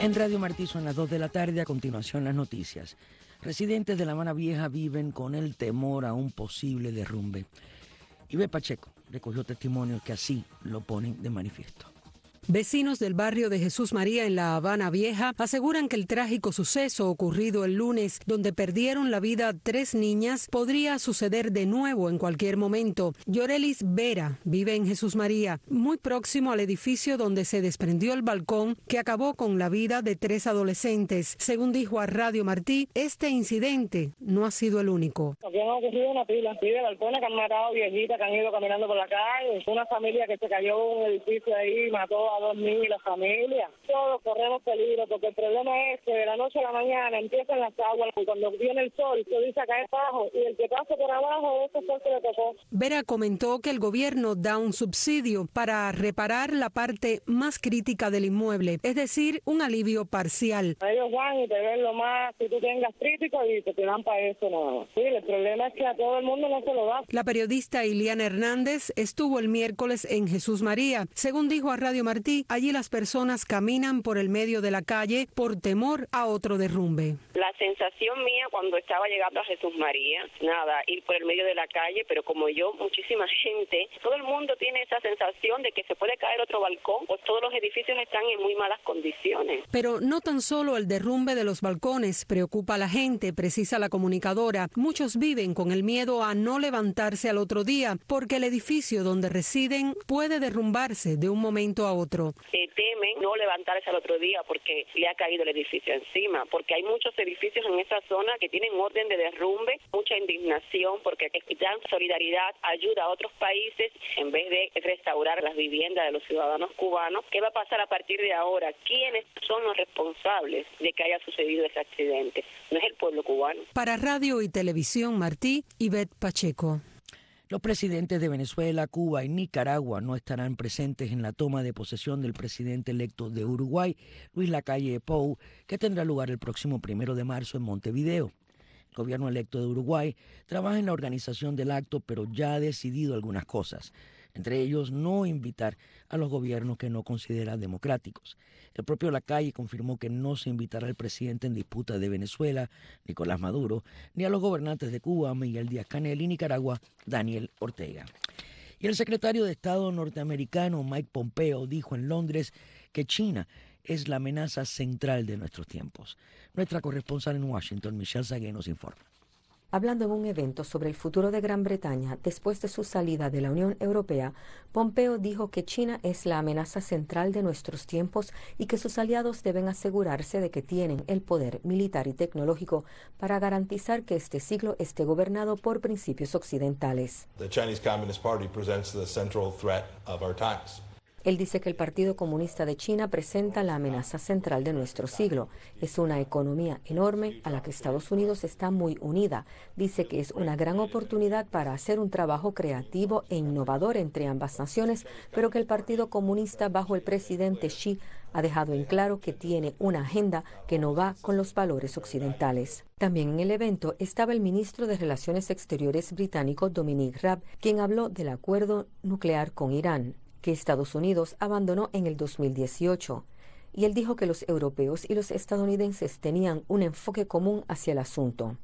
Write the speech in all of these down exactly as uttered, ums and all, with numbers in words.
En Radio Martí son las dos de la tarde, a continuación las noticias. Residentes de La Habana Vieja viven con el temor a un posible derrumbe. Ibe Pacheco recogió testimonios que así lo ponen de manifiesto. Vecinos del barrio de Jesús María en La Habana Vieja aseguran que el trágico suceso ocurrido el lunes, donde perdieron la vida tres niñas, podría suceder de nuevo en cualquier momento. Yorelis Vera vive en Jesús María, muy próximo al edificio donde se desprendió el balcón que acabó con la vida de tres adolescentes. Según dijo a Radio Martí, este incidente no ha sido el único. Aquí han ocurrido una pila, pila de balcones que han matado viejitas que han ido caminando por la calle, una familia que se cayó en un edificio ahí y mató a dos niños y la familia. Todos corremos peligro porque el problema es que de la noche a la mañana empiezan las aguas y cuando viene el sol se dice a caer abajo y el que pase por abajo ese sol se le tocó. Vera comentó que el gobierno da un subsidio para reparar la parte más crítica del inmueble, es decir, un alivio parcial. Ellos van y te ven lo más que tú tengas crítico y te, te dan para eso nada. Sí, el problema es que a todo el mundo no se lo da. La periodista Iliana Hernández estuvo el miércoles en Jesús María. Según dijo a Radio Martí, allí las personas caminan por el medio de la calle por temor a otro derrumbe. La sensación mía cuando estaba llegando a Jesús María, nada, ir por el medio de la calle, pero como yo, muchísima gente, todo el mundo tiene esa sensación de que se puede caer otro balcón, pues todos los edificios están en muy malas condiciones. Pero no tan solo el derrumbe de los balcones preocupa a la gente, precisa la comunicadora. Muchos viven con el miedo a no levantarse al otro día, porque el edificio donde residen puede derrumbarse de un momento a otro. Eh, temen no levantarse al otro día porque le ha caído el edificio encima, porque hay muchos edificios en esa zona que tienen orden de derrumbe, mucha indignación porque dan solidaridad, ayuda a otros países en vez de restaurar las viviendas de los ciudadanos cubanos. ¿Qué va a pasar a partir de ahora? ¿Quiénes son los responsables de que haya sucedido ese accidente? No es el pueblo cubano. Para Radio y Televisión Martí, Ivette Pacheco. Los presidentes de Venezuela, Cuba y Nicaragua no estarán presentes en la toma de posesión del presidente electo de Uruguay, Luis Lacalle Pou, que tendrá lugar el próximo primero de marzo en Montevideo. El gobierno electo de Uruguay trabaja en la organización del acto, pero ya ha decidido algunas cosas, entre ellos no invitar a los gobiernos que no considera democráticos. El propio Lacalle confirmó que no se invitará al presidente en disputa de Venezuela, Nicolás Maduro, ni a los gobernantes de Cuba, Miguel Díaz-Canel, y Nicaragua, Daniel Ortega. Y el secretario de Estado norteamericano, Mike Pompeo, dijo en Londres que China es la amenaza central de nuestros tiempos. Nuestra corresponsal en Washington, Michelle Sagué, nos informa. Hablando en un evento sobre el futuro de Gran Bretaña después de su salida de la Unión Europea, Pompeo dijo que China es la amenaza central de nuestros tiempos y que sus aliados deben asegurarse de que tienen el poder militar y tecnológico para garantizar que este siglo esté gobernado por principios occidentales. The Chinese Communist Party presents the central threat of our times. Él dice que el Partido Comunista de China presenta la amenaza central de nuestro siglo. Es una economía enorme a la que Estados Unidos está muy unida. Dice que es una gran oportunidad para hacer un trabajo creativo e innovador entre ambas naciones, pero que el Partido Comunista bajo el presidente Xi ha dejado en claro que tiene una agenda que no va con los valores occidentales. También en el evento estaba el ministro de Relaciones Exteriores británico Dominic Raab, quien habló del acuerdo nuclear con Irán, que Estados Unidos abandonó en el dos mil dieciocho. Y él dijo que los europeos y los estadounidenses tenían un enfoque común hacia el asunto.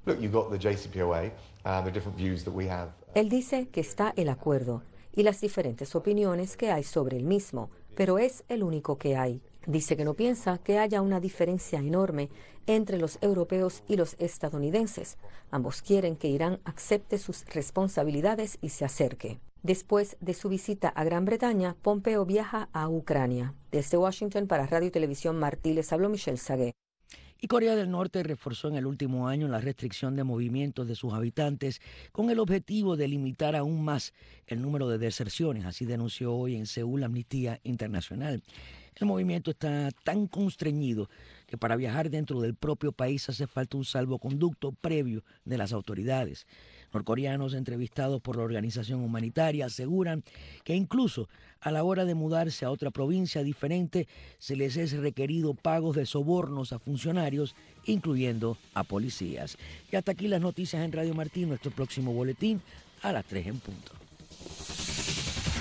Él dice que está el acuerdo y las diferentes opiniones que hay sobre el mismo, pero es el único que hay. Dice que no piensa que haya una diferencia enorme entre los europeos y los estadounidenses. Ambos quieren que Irán acepte sus responsabilidades y se acerque. Después de su visita a Gran Bretaña, Pompeo viaja a Ucrania. Desde Washington para Radio y Televisión Martí les habló Michelle Sagué. Y Corea del Norte reforzó en el último año la restricción de movimientos de sus habitantes con el objetivo de limitar aún más el número de deserciones, así denunció hoy en Seúl Amnistía Internacional. El movimiento está tan constreñido que para viajar dentro del propio país hace falta un salvoconducto previo de las autoridades. Norcoreanos entrevistados por la organización humanitaria aseguran que incluso a la hora de mudarse a otra provincia diferente se les es requerido pagos de sobornos a funcionarios, incluyendo a policías. Y hasta aquí las noticias en Radio Martí, nuestro próximo boletín a las tres en punto.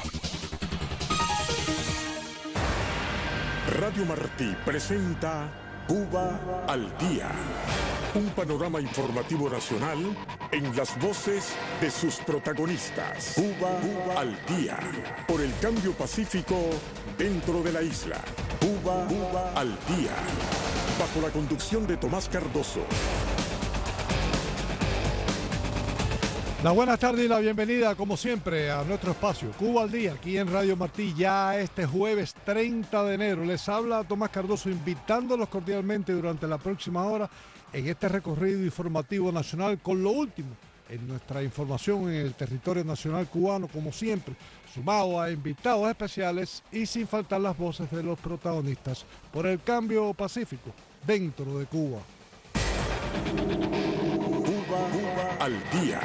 Radio Martí presenta Cuba al día. Un panorama informativo nacional en las voces de sus protagonistas. Cuba, Cuba al día. Por el cambio pacífico dentro de la isla. Cuba, Cuba al día. Bajo la conducción de Tomás Cardoso. La buenas tardes y la bienvenida, como siempre, a nuestro espacio Cuba al Día, aquí en Radio Martí, ya este jueves treinta de enero. Les habla Tomás Cardoso, invitándolos cordialmente durante la próxima hora en este recorrido informativo nacional con lo último en nuestra información en el territorio nacional cubano, como siempre, sumado a invitados especiales y sin faltar las voces de los protagonistas por el cambio pacífico dentro de Cuba. Cuba, Cuba al día.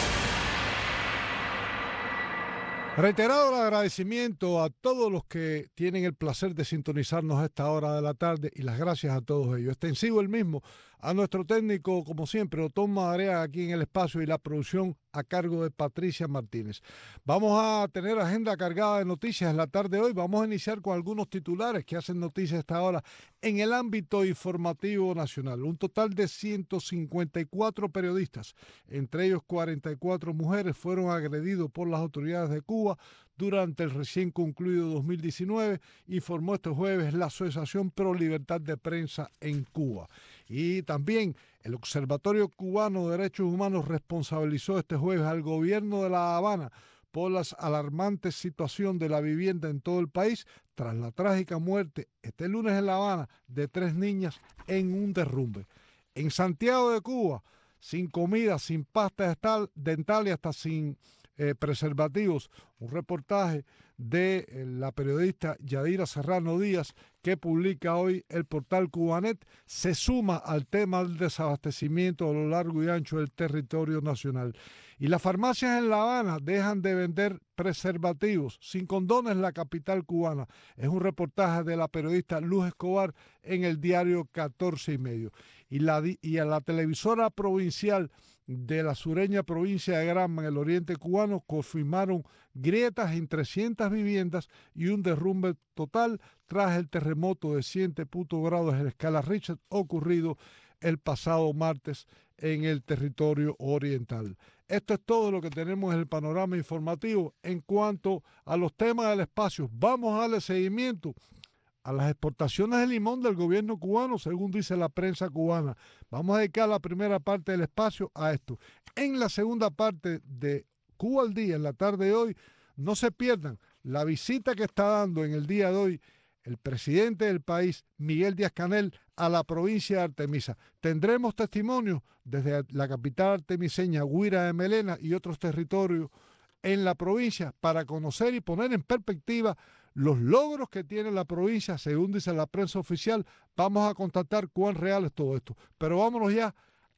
Reiterado el agradecimiento a todos los que tienen el placer de sintonizarnos a esta hora de la tarde y las gracias a todos ellos. Extensivo el mismo a nuestro técnico, como siempre, Otón Madariaga, aquí en el espacio y la producción a cargo de Patricia Martínez. Vamos a tener agenda cargada de noticias en la tarde de hoy. Vamos a iniciar con algunos titulares que hacen noticias a esta hora en el ámbito informativo nacional. Un total de ciento cincuenta y cuatro periodistas, entre ellos cuarenta y cuatro mujeres, fueron agredidos por las autoridades de Cuba durante el recién concluido dos mil diecinueve, informó este jueves la Asociación Pro Libertad de Prensa en Cuba. Y también el Observatorio Cubano de Derechos Humanos responsabilizó este jueves al gobierno de La Habana por la alarmante situación de la vivienda en todo el país tras la trágica muerte este lunes en La Habana de tres niñas en un derrumbe. En Santiago de Cuba, sin comida, sin pasta dental y hasta sin Eh, preservativos, un reportaje de eh, la periodista Yadira Serrano Díaz que publica hoy el portal Cubanet, se suma al tema del desabastecimiento a lo largo y ancho del territorio nacional. Y las farmacias en La Habana dejan de vender preservativos sin condones en la capital cubana. Es un reportaje de la periodista Luz Escobar en el diario catorce y medio. Y, la, y a la televisora provincial de la sureña provincia de Granma, en el oriente cubano, confirmaron grietas en trescientas viviendas y un derrumbe total tras el terremoto de siete grados en la escala Richter ocurrido el pasado martes en el territorio oriental. Esto es todo lo que tenemos en el panorama informativo. En cuanto a los temas del espacio, vamos a darle seguimiento a las exportaciones de limón del gobierno cubano, según dice la prensa cubana. Vamos a dedicar la primera parte del espacio a esto. En la segunda parte de Cuba al Día, en la tarde de hoy, no se pierdan la visita que está dando en el día de hoy el presidente del país, Miguel Díaz-Canel, a la provincia de Artemisa. Tendremos testimonios desde la capital artemiseña, Guira de Melena, y otros territorios en la provincia para conocer y poner en perspectiva los logros que tiene la provincia, según dice la prensa oficial. Vamos a constatar cuán real es todo esto. Pero vámonos ya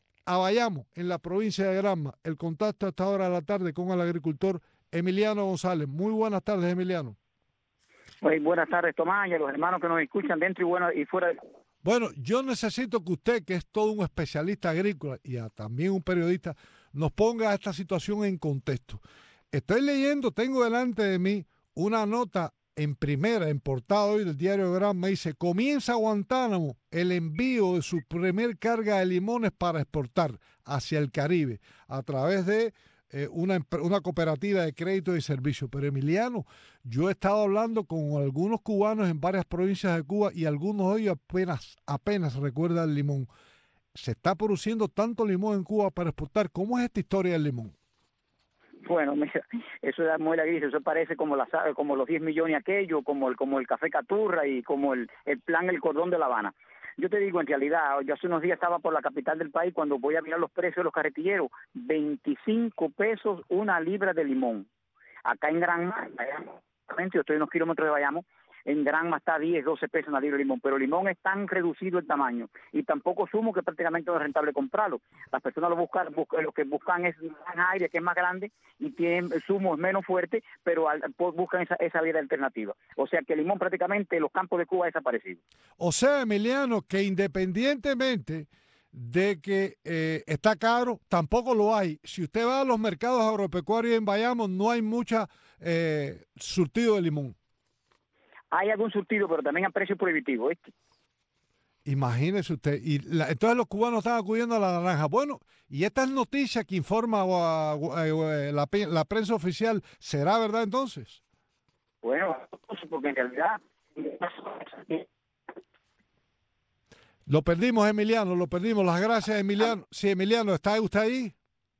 a Bayamo, en la provincia de Granma. El contacto a esta hora de la tarde con el agricultor Emiliano González. Muy buenas tardes, Emiliano. Muy buenas tardes, Tomás, y a los hermanos que nos escuchan dentro y, bueno, y fuera de... Bueno, yo necesito que usted, que es todo un especialista agrícola y a, también un periodista, nos ponga esta situación en contexto. Estoy leyendo, tengo delante de mí una nota en primera, en portada hoy del diario Granma, dice: comienza Guantánamo el envío de su primer carga de limones para exportar hacia el Caribe a través de eh, una, una cooperativa de crédito y servicios. Pero Emiliano, yo he estado hablando con algunos cubanos en varias provincias de Cuba y algunos de ellos apenas, apenas recuerdan el limón. Se está produciendo tanto limón en Cuba para exportar. ¿Cómo es esta historia del limón? Bueno, mira, eso es muy la gris, eso parece como, la, como los diez millones aquello, como el, como el café Caturra y como el, el plan El Cordón de La Habana. Yo te digo, en realidad, yo hace unos días estaba por la capital del país cuando voy a mirar los precios de los carretilleros, veinticinco pesos una libra de limón. Acá en Granma, yo estoy a unos kilómetros de Bayamo, en Granma está diez, doce pesos una libra de limón, pero el limón es tan reducido el tamaño y tampoco sumo que prácticamente no es rentable comprarlo. Las personas lo buscan, buscan lo que buscan es naranja aire, que es más grande y tiene el zumo es menos fuerte, pero al, buscan esa, esa vida alternativa. O sea que el limón prácticamente en los campos de Cuba ha desaparecido. O sea, Emiliano, que independientemente de que eh, está caro, tampoco lo hay. Si usted va a los mercados agropecuarios en Bayamo, no hay mucha eh, surtido de limón. Hay algún surtido, pero también a precio prohibitivo, ¿viste? Imagínese usted. Y la, entonces los cubanos están acudiendo a la naranja. Bueno, y estas noticias que informa uh, uh, la, la prensa oficial, ¿será verdad entonces? Bueno, porque en realidad... Lo perdimos, Emiliano, lo perdimos. Las gracias, Emiliano. Sí, Emiliano, ¿está usted ahí?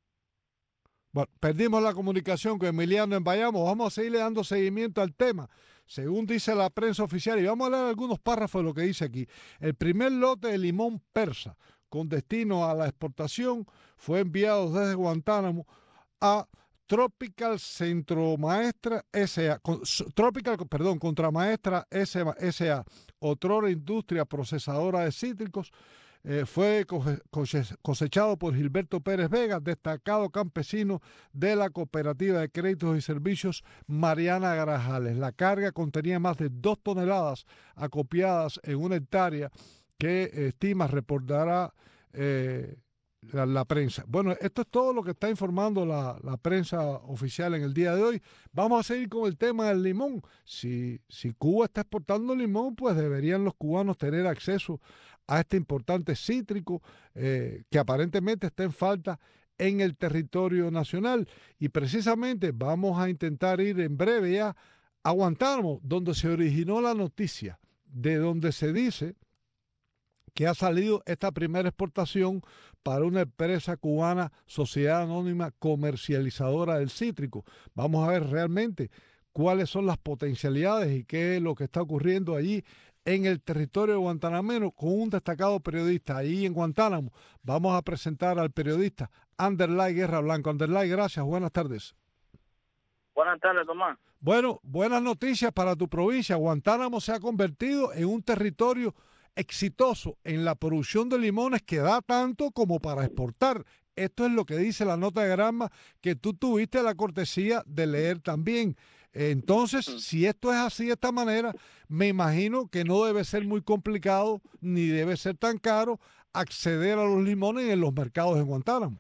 Bueno, perdimos la comunicación con Emiliano en Bayamo. Vamos a seguirle dando seguimiento al tema, según dice la prensa oficial. Y vamos a leer algunos párrafos de lo que dice aquí. El primer lote de limón persa con destino a la exportación fue enviado desde Guantánamo a Tropical Centromaestra S A, Tropical, perdón, Contramaestra S A, otrora industria procesadora de cítricos, eh, fue cosechado por Gilberto Pérez Vega, destacado campesino de la Cooperativa de Créditos y Servicios Mariana Grajales. La carga contenía más de dos toneladas acopiadas en una hectárea que estima reportará eh, La, la prensa. Bueno, esto es todo lo que está informando la, la prensa oficial en el día de hoy. Vamos a seguir con el tema del limón. Si, si Cuba está exportando limón, pues deberían los cubanos tener acceso a este importante cítrico eh, que aparentemente está en falta en el territorio nacional. Y precisamente vamos a intentar ir en breve ya a Guantánamo, donde se originó la noticia, de donde se dice que ha salido esta primera exportación para una empresa cubana, Sociedad Anónima Comercializadora del Cítrico. Vamos a ver realmente cuáles son las potencialidades y qué es lo que está ocurriendo allí en el territorio guantanamero con un destacado periodista allí en Guantánamo. Vamos a presentar al periodista Anderlay Guerra Blanco. Anderlay, gracias, buenas tardes. Buenas tardes, Tomás. Bueno, buenas noticias para tu provincia. Guantánamo se ha convertido en un territorio exitoso en la producción de limones que da tanto como para exportar. Esto es lo que dice la nota de Granma que tú tuviste la cortesía de leer también. Entonces, si esto es así de esta manera, me imagino que no debe ser muy complicado ni debe ser tan caro acceder a los limones en los mercados de Guantánamo.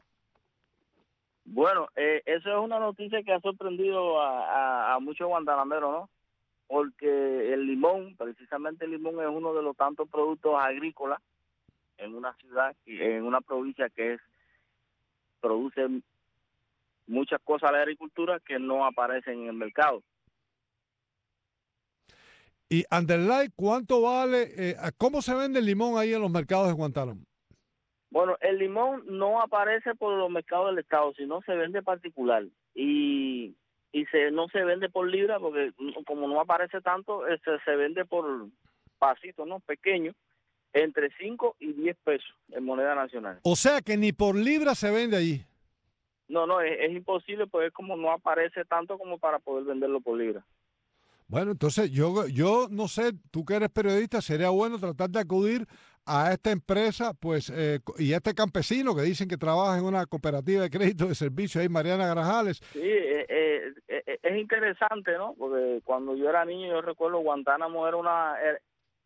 Bueno, eh, eso es una noticia que ha sorprendido a, a, a muchos guantanameros, ¿no? Porque el limón, precisamente el limón es uno de los tantos productos agrícolas en una ciudad, en una provincia que es produce muchas cosas de agricultura que no aparecen en el mercado. Y Anderlay, ¿cuánto vale, eh, cómo se vende el limón ahí en los mercados de Guantánamo? Bueno, el limón no aparece por los mercados del estado, sino se vende particular. Y y se no se vende por libra porque como no aparece tanto, este, se vende por pasitos, ¿no? Pequeños, entre cinco y diez pesos en moneda nacional. O sea que ni por libra se vende allí. No, no, es, es imposible, pues es como no aparece tanto como para poder venderlo por libra. Bueno, entonces yo, yo no sé, tú que eres periodista, sería bueno tratar de acudir a esta empresa, pues, eh, y a este campesino que dicen que trabaja en una cooperativa de crédito de servicios ahí, Mariana Grajales. Sí, eh, eh, eh, es interesante, ¿no? Porque cuando yo era niño, yo recuerdo Guantánamo era una era,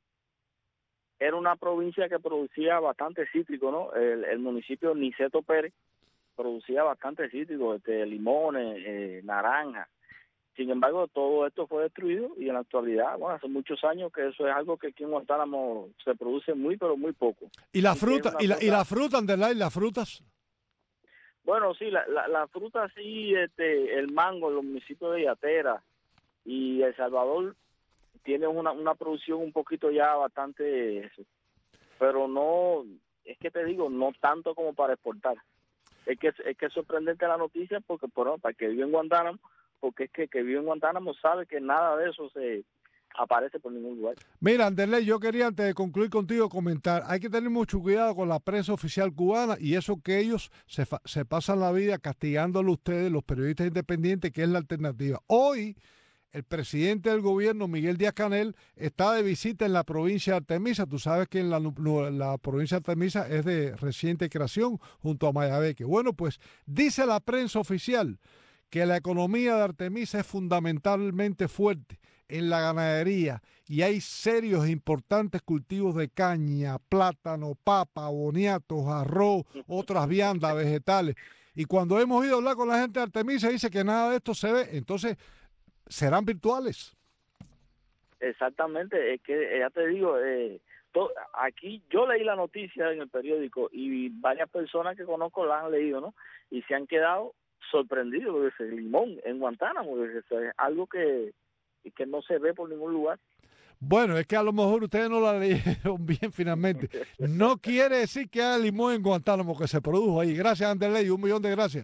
era una provincia que producía bastante cítrico, ¿no? El, el municipio Niceto Pérez producía bastante cítrico, este, limones, eh, naranjas. Sin embargo, todo esto fue destruido y en la actualidad, bueno, hace muchos años que eso es algo que aquí en Guantánamo se produce muy, pero muy poco. ¿Y la fruta? ¿Y la, fruta, y la fruta, Anderlay, las frutas? Bueno, sí, la, la, la fruta sí, este, el mango en los municipios de Yatera y El Salvador tiene una, una producción un poquito ya bastante, pero no, es que te digo, no tanto como para exportar. Es que es que es sorprendente la noticia porque, bueno, para que vive en Guantánamo, porque es que que vive en Guantánamo sabe que nada de eso se aparece por ningún lugar. Mira, Anderlay, yo quería antes de concluir contigo comentar, hay que tener mucho cuidado con la prensa oficial cubana y eso que ellos se, se pasan la vida castigándolo a ustedes, los periodistas independientes, que es la alternativa. Hoy, el presidente del gobierno, Miguel Díaz-Canel, está de visita en la provincia de Artemisa. Tú sabes que en la, la provincia de Artemisa es de reciente creación junto a Mayabeque. Bueno, pues dice la prensa oficial que la economía de Artemisa es fundamentalmente fuerte en la ganadería y hay serios e importantes cultivos de caña, plátano, papa, boniatos, arroz, otras viandas, vegetales. Y cuando hemos ido a hablar con la gente de Artemisa dice que nada de esto se ve, entonces serán virtuales. exactamente, es que ya te digo, eh, to, aquí yo leí la noticia en el periódico y varias personas que conozco la han leído, ¿no? Y se han quedado sorprendidos de ese limón en Guantánamo, es algo que, que no se ve por ningún lugar. Bueno, es que a lo mejor ustedes no la leyeron bien finalmente. No quiere decir que haya limón en Guantánamo que se produjo ahí. Gracias, Anderley, un millón de gracias.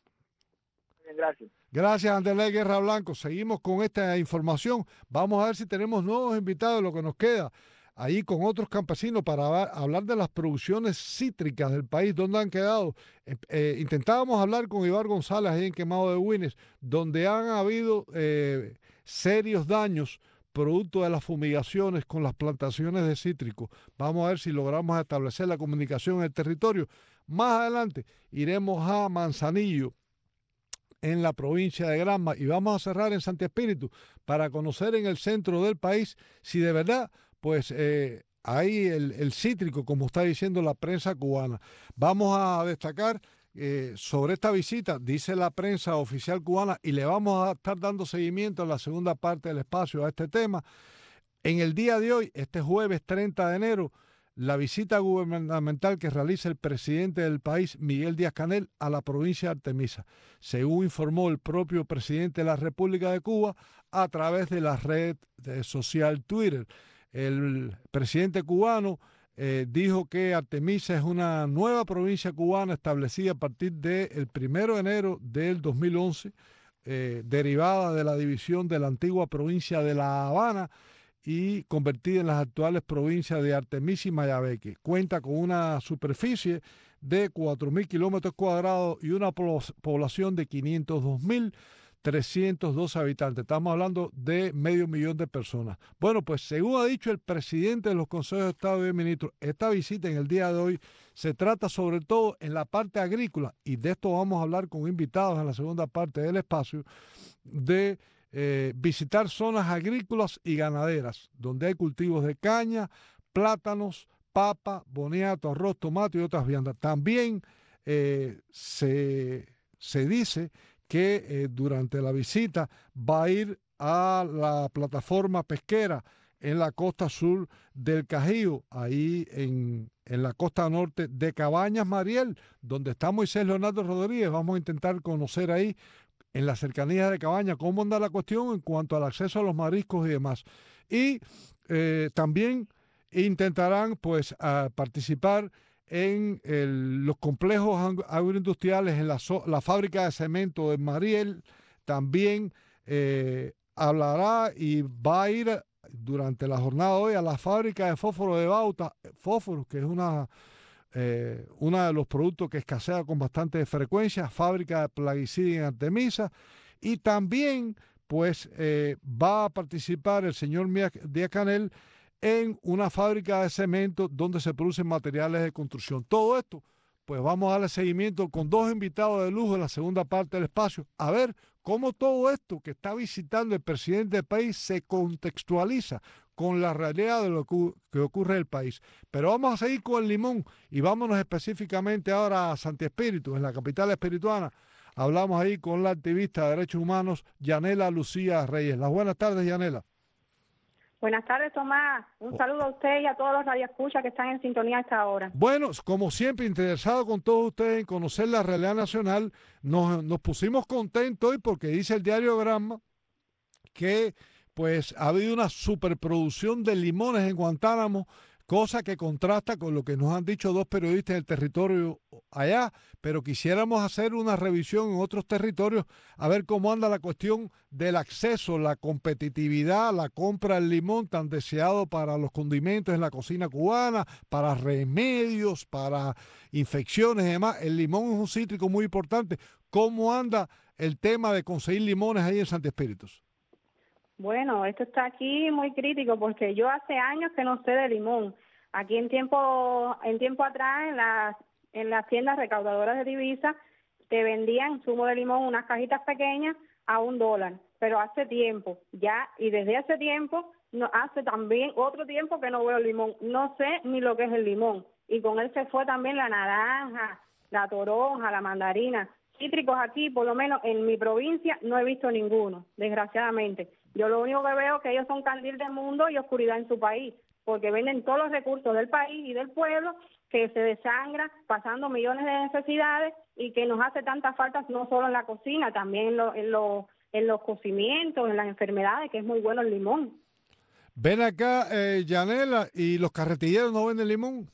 Gracias. Gracias, Anderley Guerra Blanco. Seguimos con esta información. Vamos a ver si tenemos nuevos invitados, lo que nos queda, ahí con otros campesinos para hablar de las producciones cítricas del país, dónde han quedado. Eh, eh, intentábamos hablar con Ibar González ahí en Quemado de Güines, donde han habido eh, serios daños producto de las fumigaciones con las plantaciones de cítricos. Vamos a ver si logramos establecer la comunicación en el territorio. Más adelante iremos a Manzanillo, en la provincia de Granma, y vamos a cerrar en Santi Espíritu para conocer en el centro del país si de verdad pues eh, hay el, el cítrico, como está diciendo la prensa cubana. Vamos a destacar Eh, sobre esta visita, dice la prensa oficial cubana, y le vamos a estar dando seguimiento en la segunda parte del espacio a este tema. En el día de hoy, este jueves treinta de enero, la visita gubernamental que realiza el presidente del país, Miguel Díaz-Canel, a la provincia de Artemisa, según informó el propio presidente de la República de Cuba a través de la red social Twitter. El presidente cubano Eh, dijo que Artemisa es una nueva provincia cubana establecida a partir del primero de enero del dos mil once, eh, derivada de la división de la antigua provincia de La Habana y convertida en las actuales provincias de Artemisa y Mayabeque. Cuenta con una superficie de cuatro mil kilómetros cuadrados y una población de quinientos dos mil trescientos dos habitantes. Estamos hablando de medio millón de personas. Bueno, pues según ha dicho el presidente de los consejos de Estado y ministros, esta visita en el día de hoy se trata sobre todo en la parte agrícola, y de esto vamos a hablar con invitados en la segunda parte del espacio, de eh, visitar zonas agrícolas y ganaderas, donde hay cultivos de caña, plátanos, papa, boniato, arroz, tomate y otras viandas. También eh, se, se dice que eh, durante la visita va a ir a la plataforma pesquera en la costa sur del Cajío, ahí en, en la costa norte de Cabañas Mariel, donde está Moisés Leonardo Rodríguez. Vamos a intentar conocer ahí, en la cercanía de Cabañas, cómo anda la cuestión en cuanto al acceso a los mariscos y demás. Y eh, también intentarán pues a participar en el, los complejos agroindustriales, en la, so, la fábrica de cemento de Mariel. También eh, hablará y va a ir durante la jornada de hoy a la fábrica de fósforo de Bauta, fósforo, que es una, eh, uno de los productos que escasea con bastante frecuencia, fábrica de plaguicida en Artemisa, y también pues eh, va a participar el señor Díaz-Canel en una fábrica de cemento donde se producen materiales de construcción. Todo esto, pues vamos a darle seguimiento con dos invitados de lujo en la segunda parte del espacio, a ver cómo todo esto que está visitando el presidente del país se contextualiza con la realidad de lo que ocurre en el país. Pero vamos a seguir con el limón y vámonos específicamente ahora a Santi Espíritu, en la capital espirituana. Hablamos ahí con la activista de derechos humanos, Yanela Lucía Reyes. Las buenas tardes, Yanela. Buenas tardes, Tomás. Un saludo a usted y a todos los radioescuchas que están en sintonía a esta hora. Bueno, como siempre, interesado con todos ustedes en conocer la realidad nacional, nos, nos pusimos contentos hoy porque dice el diario Granma que pues ha habido una superproducción de limones en Guantánamo, cosa que contrasta con lo que nos han dicho dos periodistas del territorio allá, pero quisiéramos hacer una revisión en otros territorios a ver cómo anda la cuestión del acceso, la competitividad, la compra del limón tan deseado para los condimentos en la cocina cubana, para remedios, para infecciones y demás. El limón es un cítrico muy importante. ¿Cómo anda el tema de conseguir limones ahí en Santi Espíritus? Bueno, esto está aquí muy crítico porque yo hace años que no sé de limón. Aquí en tiempo en tiempo atrás, en las en las tiendas recaudadoras de divisas, te vendían zumo de limón, unas cajitas pequeñas, a un dólar. Pero hace tiempo, ya, y desde hace tiempo, no, hace también otro tiempo que no veo el limón. No sé ni lo que es el limón. Y con él se fue también la naranja, la toronja, la mandarina. Cítricos aquí, por lo menos en mi provincia, no he visto ninguno, desgraciadamente. Yo lo único que veo es que ellos son candil del mundo y oscuridad en su país, porque venden todos los recursos del país y del pueblo, que se desangra, pasando millones de necesidades y que nos hace tantas faltas no solo en la cocina, también en, lo, en, lo, en los cocimientos, en las enfermedades, que es muy bueno el limón. Ven acá, eh, Yanela, ¿y los carretilleros no venden limón?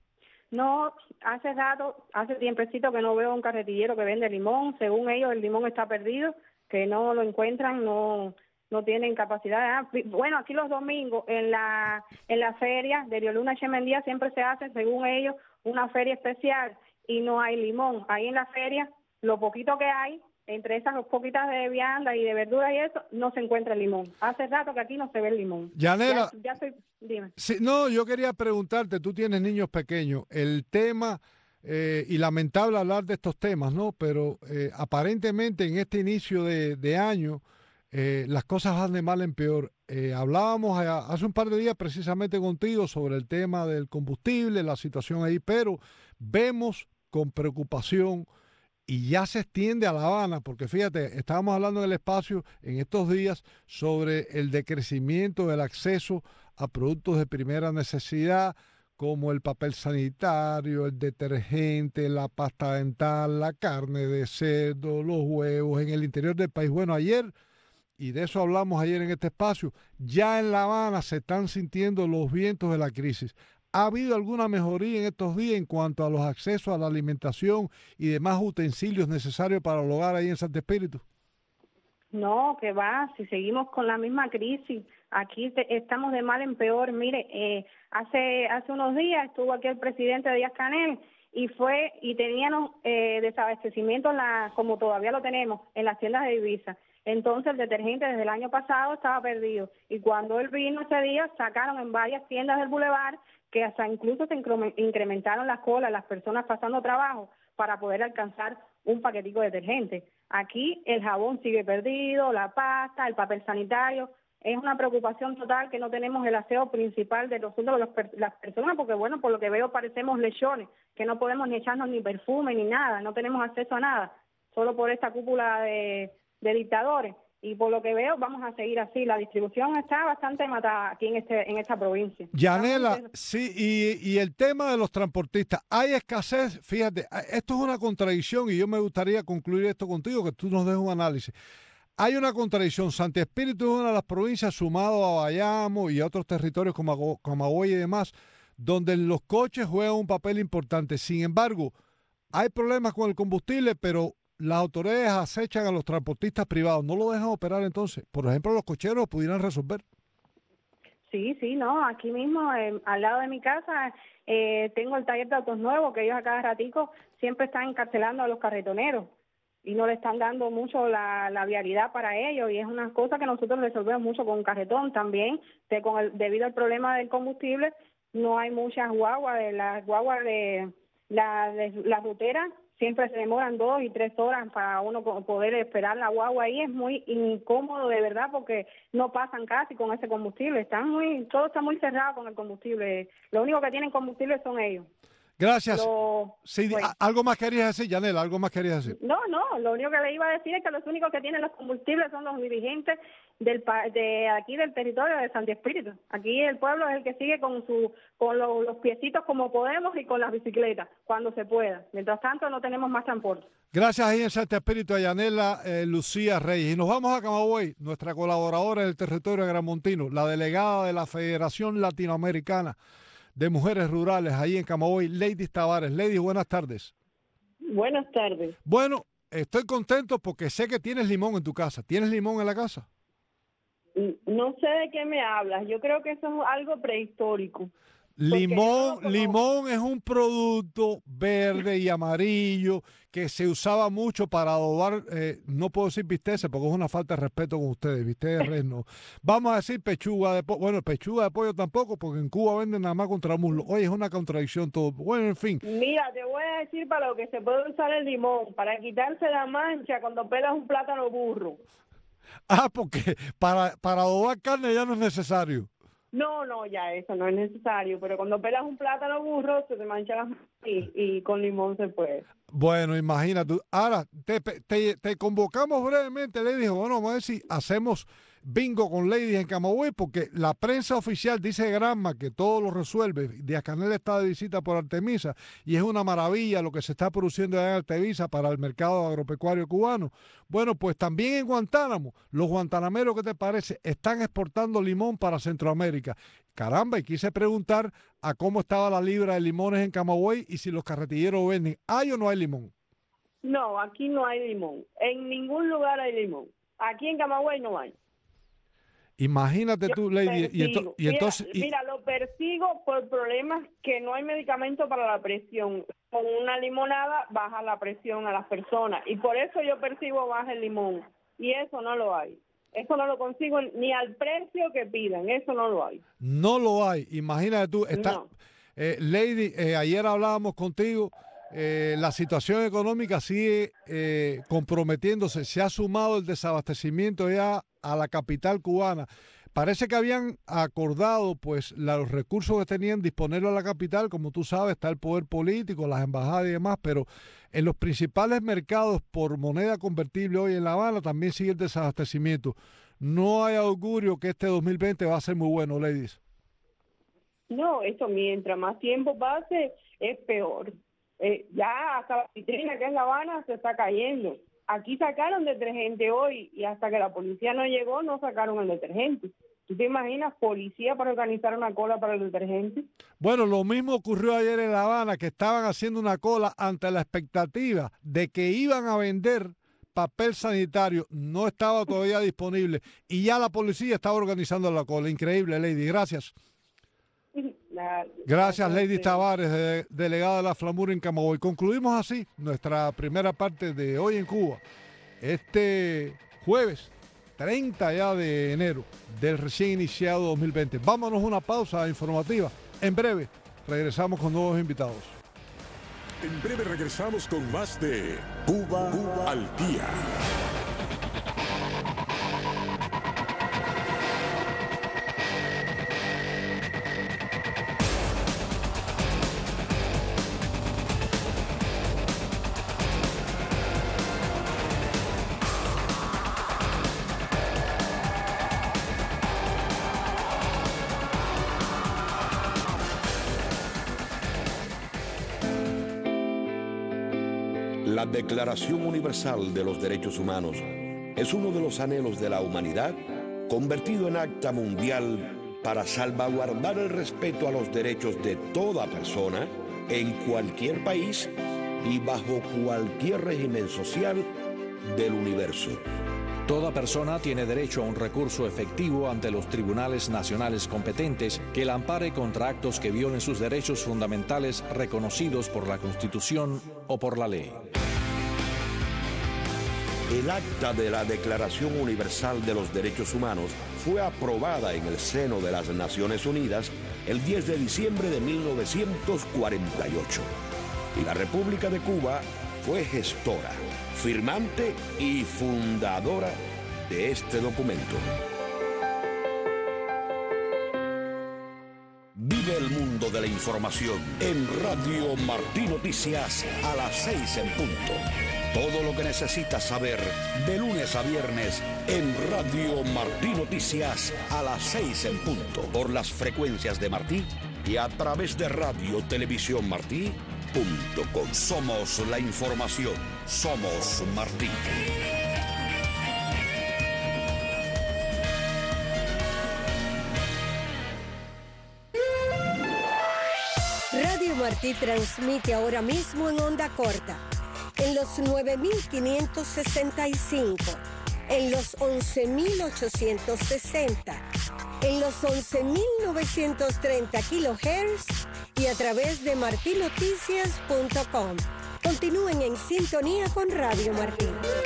No, hace rato, hace tiempecito que no veo un carretillero que vende limón. Según ellos, el limón está perdido, que no lo encuentran, no no tienen capacidad. De... Bueno, aquí los domingos en la en la feria de Rioluna Chemendía siempre se hace, según ellos, una feria especial y no hay limón. Ahí en la feria, lo poquito que hay, entre esas poquitas de vianda y de verduras y eso, no se encuentra el limón. Hace rato que aquí no se ve el limón. Yanela, ya, ya soy, dime. Sí, no, yo quería preguntarte, tú tienes niños pequeños, el tema, eh, y lamentable hablar de estos temas, ¿no? Pero eh, aparentemente en este inicio de, de año, eh, las cosas van de mal en peor. Eh, hablábamos a, hace un par de días precisamente contigo sobre el tema del combustible, la situación ahí, pero vemos con preocupación y ya se extiende a La Habana, porque fíjate, estábamos hablando en el espacio en estos días sobre el decrecimiento del acceso a productos de primera necesidad, como el papel sanitario, el detergente, la pasta dental, la carne de cerdo, los huevos en el interior del país. Bueno, ayer, y de eso hablamos ayer en este espacio, ya en La Habana se están sintiendo los vientos de la crisis. ¿Ha habido alguna mejoría en estos días en cuanto a los accesos a la alimentación y demás utensilios necesarios para el hogar ahí en Santo Espíritu? No, que va, si seguimos con la misma crisis, aquí te, estamos de mal en peor. Mire, eh, hace hace unos días estuvo aquí el presidente Díaz-Canel y fue y teníamos eh, desabastecimiento, en la, como todavía lo tenemos, en las tiendas de divisas. Entonces el detergente desde el año pasado estaba perdido y cuando él vino ese día sacaron en varias tiendas del Boulevard que hasta incluso se incrementaron las colas, las personas pasando trabajo para poder alcanzar un paquetico de detergente. Aquí el jabón sigue perdido, la pasta, el papel sanitario. Es una preocupación total que no tenemos el aseo principal de los de los, las personas, porque bueno, por lo que veo parecemos lechones, que no podemos ni echarnos ni perfume ni nada, no tenemos acceso a nada, solo por esta cúpula de, de dictadores. Y por lo que veo vamos a seguir así. La distribución está bastante matada aquí en este en esta provincia. Yanela, sí, y, y el tema de los transportistas, hay escasez, fíjate, esto es una contradicción y yo me gustaría concluir esto contigo, que tú nos des un análisis. Hay una contradicción, Santo Espíritu es una de las provincias sumado a Bayamo y a otros territorios como Camagüey y demás, donde los coches juegan un papel importante. Sin embargo, hay problemas con el combustible, pero las autoridades acechan a los transportistas privados, no lo dejan operar entonces. Por ejemplo, los cocheros pudieran resolver. Sí, sí, no, aquí mismo, eh, al lado de mi casa, eh, tengo el taller de autos nuevos, que ellos a cada ratico siempre están encarcelando a los carretoneros y no le están dando mucho la, la vialidad para ellos, y es una cosa que nosotros resolvemos mucho con un carretón también, de, con el, debido al problema del combustible, no hay muchas guaguas, de las guaguas de la de, las ruteras, siempre se demoran dos y tres horas para uno poder esperar la guagua ahí. Es muy incómodo de verdad porque no pasan casi con ese combustible. Están muy, todo está muy cerrado con el combustible. Lo único que tienen combustible son ellos. Gracias. Lo, sí, pues, ¿algo más querías decir, Yanela? ¿Algo más querías decir? No, no, lo único que le iba a decir es que los únicos que tienen los combustibles son los dirigentes del de aquí del territorio de Santo Espíritu. Aquí el pueblo es el que sigue con su con lo, los piecitos como podemos y con las bicicletas cuando se pueda. Mientras tanto no tenemos más transporte. Gracias ahí en Santo Espíritu a Yanela eh, Lucía Reyes. Y nos vamos a Camagüey, nuestra colaboradora en el territorio Agramontino, la delegada de la Federación Latinoamericana de Mujeres Rurales ahí en Camagüey, Lady Tavares. Lady, buenas tardes. Buenas tardes. Bueno, estoy contento porque sé que tienes limón en tu casa. ¿Tienes limón en la casa? No sé de qué me hablas. Yo creo que eso es algo prehistórico. Limón, como... limón es un producto verde y amarillo que se usaba mucho para adobar, eh, no puedo decir bisteces porque es una falta de respeto con ustedes, bistec de res no. Vamos a decir pechuga de pollo, bueno, pechuga de pollo tampoco porque en Cuba venden nada más contra muslo. Oye, es una contradicción todo. Bueno, en fin. Mira, te voy a decir para lo que se puede usar el limón, para quitarse la mancha cuando pelas un plátano burro. Ah, porque para, para adobar carne ya no es necesario. No, no, ya eso no es necesario, pero cuando pelas un plátano burro se te mancha las manos y, y con limón se puede. Bueno, imagínate. Ahora, te, te, te convocamos brevemente, le dijo, bueno, vamos a ver si hacemos bingo con Lady en Camagüey, porque la prensa oficial dice Granma que todo lo resuelve. Díaz-Canel está de visita por Artemisa y es una maravilla lo que se está produciendo en Artemisa para el mercado agropecuario cubano. Bueno, pues también en Guantánamo, los guantanameros, ¿qué te parece? Están exportando limón para Centroamérica. Caramba, y quise preguntar a cómo estaba la libra de limones en Camagüey y si los carretilleros venden. ¿Hay o no hay limón? No, aquí no hay limón. En ningún lugar hay limón. Aquí en Camagüey no hay. Imagínate Yo tú, Lady. Y, ento y mira, entonces, y... mira, lo persigo por problemas que no hay medicamento para la presión. Con una limonada baja la presión a las personas. Y por eso yo persigo baja el limón. Y eso no lo hay. Eso no lo consigo ni al precio que pidan, eso no lo hay. No lo hay, imagínate tú. Está, no. eh, Lady, eh, ayer hablábamos contigo, eh, la situación económica sigue eh, comprometiéndose, se ha sumado el desabastecimiento ya a la capital cubana. Parece que habían acordado pues los recursos que tenían disponibles a la capital, como tú sabes, está el poder político, las embajadas y demás, pero en los principales mercados por moneda convertible hoy en La Habana también sigue el desabastecimiento. No hay augurio que este dos mil veinte va a ser muy bueno, ladies. No, esto mientras más tiempo pase es peor. Eh, ya hasta la vitrina que es La Habana se está cayendo. Aquí sacaron detergente hoy y hasta que la policía no llegó no sacaron el detergente. ¿Tú te imaginas policía para organizar una cola para el detergente? Bueno, lo mismo ocurrió ayer en La Habana, que estaban haciendo una cola ante la expectativa de que iban a vender papel sanitario. No estaba todavía disponible y ya la policía estaba organizando la cola. Increíble, Lady. Gracias. Gracias, Lady Tavares, de, delegada de la Flamur en Camagüey. Concluimos así nuestra primera parte de Hoy en Cuba. Este jueves treinta ya de enero del recién iniciado dos mil veinte. Vámonos a una pausa informativa. En breve regresamos con nuevos invitados. En breve regresamos con más de Cuba, Cuba al Día. La Declaración Universal de los Derechos Humanos es uno de los anhelos de la humanidad convertido en acta mundial para salvaguardar el respeto a los derechos de toda persona en cualquier país y bajo cualquier régimen social del universo. Toda persona tiene derecho a un recurso efectivo ante los tribunales nacionales competentes que la ampare contra actos que violen sus derechos fundamentales reconocidos por la Constitución o por la ley. El acta de la Declaración Universal de los Derechos Humanos fue aprobada en el seno de las Naciones Unidas el diez de diciembre de mil novecientos cuarenta y ocho. Y la República de Cuba fue gestora, firmante y fundadora de este documento. Vive el mundo de la información en Radio Martí Noticias a las seis en punto. Todo lo que necesitas saber de lunes a viernes en Radio Martí Noticias a las seis en punto. Por las frecuencias de Martí y a través de Radio Televisión Martí punto com. Somos la información. Somos Martí. Radio Martí transmite ahora mismo en onda corta, en los nueve mil quinientos sesenta y cinco, en los once mil ochocientos sesenta, en los once mil novecientos treinta kilohertz y a través de martí noticias punto com. Continúen en sintonía con Radio Martí.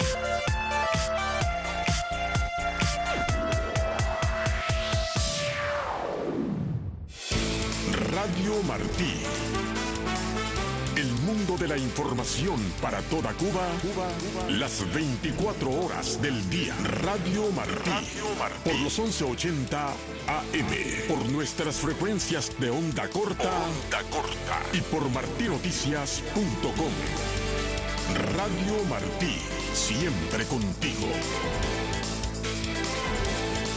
Radio Martí. El mundo de la información para toda Cuba, Cuba, Cuba. Las veinticuatro horas del día. Radio Martí. Radio Martí. Por los once ochenta A M. Por nuestras frecuencias de onda corta. Onda corta. Y por martí noticias punto com. Radio Martí. Siempre contigo.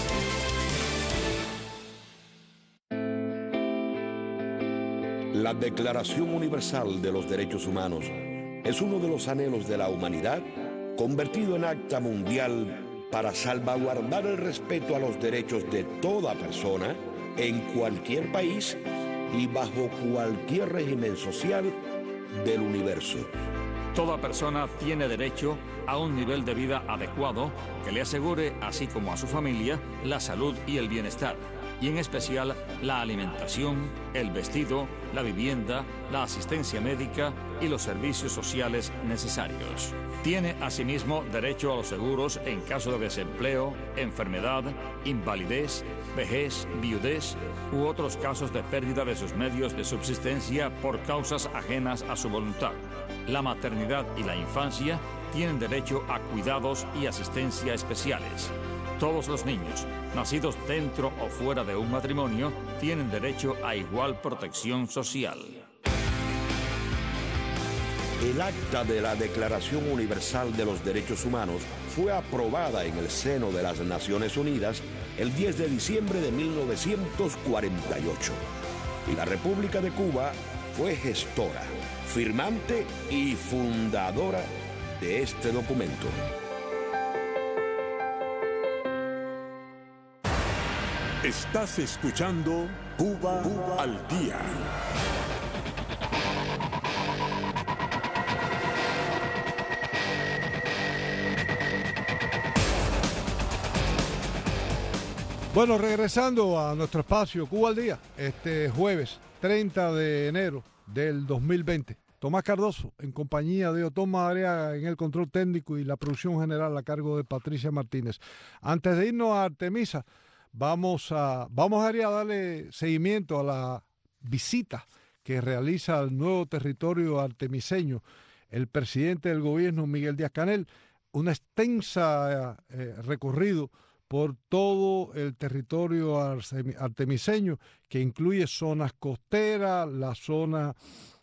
La Declaración Universal de los Derechos Humanos es uno de los anhelos de la humanidad convertido en acta mundial para salvaguardar el respeto a los derechos de toda persona en cualquier país y bajo cualquier régimen social del universo. Toda persona tiene derecho a un nivel de vida adecuado que le asegure, así como a su familia, la salud y el bienestar, y en especial la alimentación, el vestido, la vivienda, la asistencia médica y los servicios sociales necesarios. Tiene asimismo derecho a los seguros en caso de desempleo, enfermedad, invalidez, vejez, viudez u otros casos de pérdida de sus medios de subsistencia por causas ajenas a su voluntad. La maternidad y la infancia tienen derecho a cuidados y asistencia especiales. Todos los niños, nacidos dentro o fuera de un matrimonio, tienen derecho a igual protección social. El acta de la Declaración Universal de los Derechos Humanos fue aprobada en el seno de las Naciones Unidas el diez de diciembre de mil novecientos cuarenta y ocho. Y la República de Cuba fue gestora, firmante y fundadora de este documento. Estás escuchando Cuba, Cuba al Día. Bueno, regresando a nuestro espacio Cuba al Día, este jueves treinta de enero del dos mil veinte. Tomás Cardoso, en compañía de Otón Madariaga en el control técnico y la producción general a cargo de Patricia Martínez. Antes de irnos a Artemisa, vamos a, vamos a ir a darle seguimiento a la visita que realiza al nuevo territorio artemiseño el presidente del gobierno, Miguel Díaz-Canel, una extensa eh, recorrido por todo el territorio artemiseño, que incluye zonas costeras, la zona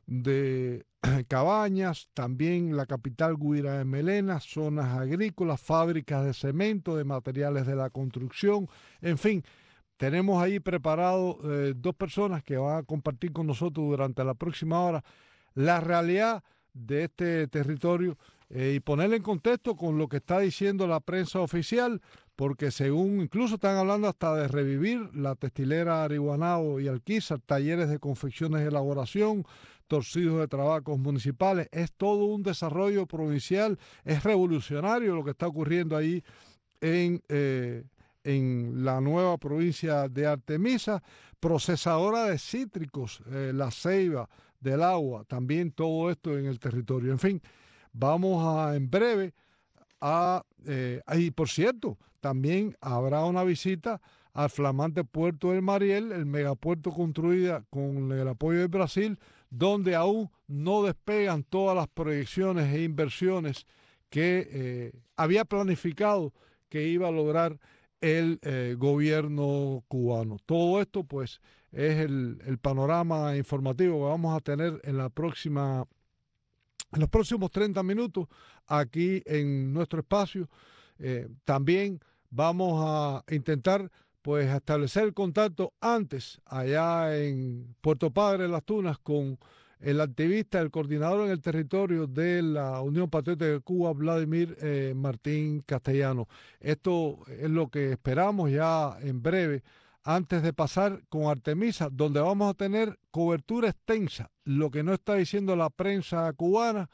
de Cabañas, también la capital Guira de Melena, zonas agrícolas, fábricas de cemento, de materiales de la construcción, en fin. Tenemos ahí preparado eh, dos personas que van a compartir con nosotros durante la próxima hora la realidad de este territorio eh, y ponerle en contexto con lo que está diciendo la prensa oficial, porque según incluso están hablando hasta de revivir la textilera Ariguanao y Alquizar, talleres de confecciones y elaboración, torcidos de trabajos municipales. Es todo un desarrollo provincial, es revolucionario lo que está ocurriendo ahí en, eh, en la nueva provincia de Artemisa, procesadora de cítricos, eh, la Ceiba, del agua, también todo esto en el territorio. En fin, vamos a en breve a, eh, y por cierto, también habrá una visita al flamante puerto del Mariel, el megapuerto construida con el apoyo de Brasil, donde aún no despegan todas las proyecciones e inversiones que eh, había planificado que iba a lograr el eh, gobierno cubano. Todo esto, pues, es el, el panorama informativo que vamos a tener en la próxima, en los próximos treinta minutos aquí en nuestro espacio. Eh, también vamos a intentar, pues, establecer el contacto antes allá en Puerto Padre, Las Tunas, con el activista, el coordinador en el territorio de la Unión Patriótica de Cuba, Vladimir eh, Martín Castellano. Esto es lo que esperamos ya en breve, antes de pasar con Artemisa, donde vamos a tener cobertura extensa, lo que no está diciendo la prensa cubana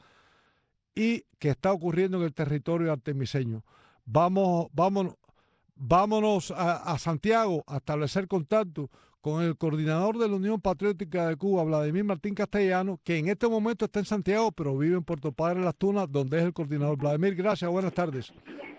y que está ocurriendo en el territorio artemiseño. Vamos, vámonos, vámonos a, a Santiago a establecer contacto con el coordinador de la Unión Patriótica de Cuba, Vladimir Martín Castellano, que en este momento está en Santiago, pero vive en Puerto Padre Las Tunas, donde es el coordinador. Vladimir, gracias, buenas tardes.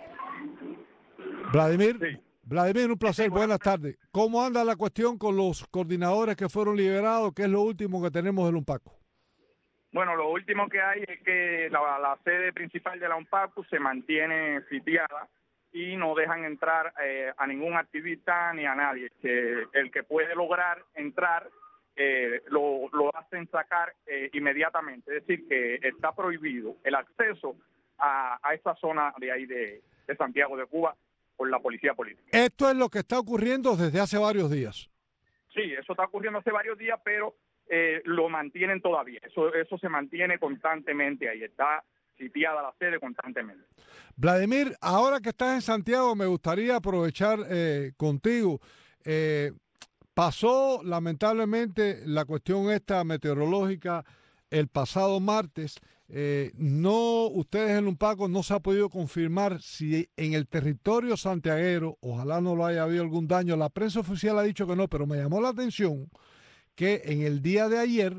Vladimir, sí. Vladimir, un placer, buenas tardes. ¿Cómo anda la cuestión con los coordinadores que fueron liberados? ¿Qué es lo último que tenemos del UNPACU? Bueno, lo último que hay es que la, la sede principal de la UNPACU se mantiene sitiada y no dejan entrar eh, a ningún activista ni a nadie. Que el que puede lograr entrar eh, lo, lo hacen sacar eh, inmediatamente. Es decir, que está prohibido el acceso a, a esa zona de ahí de, de Santiago de Cuba por la policía política. Esto es lo que está ocurriendo desde hace varios días. Sí, eso está ocurriendo hace varios días, pero eh, lo, mantienen todavía, eso eso se mantiene constantemente ahí, está sitiada la sede constantemente. Vladimir, ahora que estás en Santiago, me gustaría aprovechar eh, contigo. Eh, pasó lamentablemente la cuestión esta meteorológica el pasado martes. Eh, no, ustedes en Lumpaco no se ha podido confirmar si en el territorio santiaguero, ojalá no lo haya habido algún daño. La prensa oficial ha dicho que no, pero me llamó la atención que en el día de ayer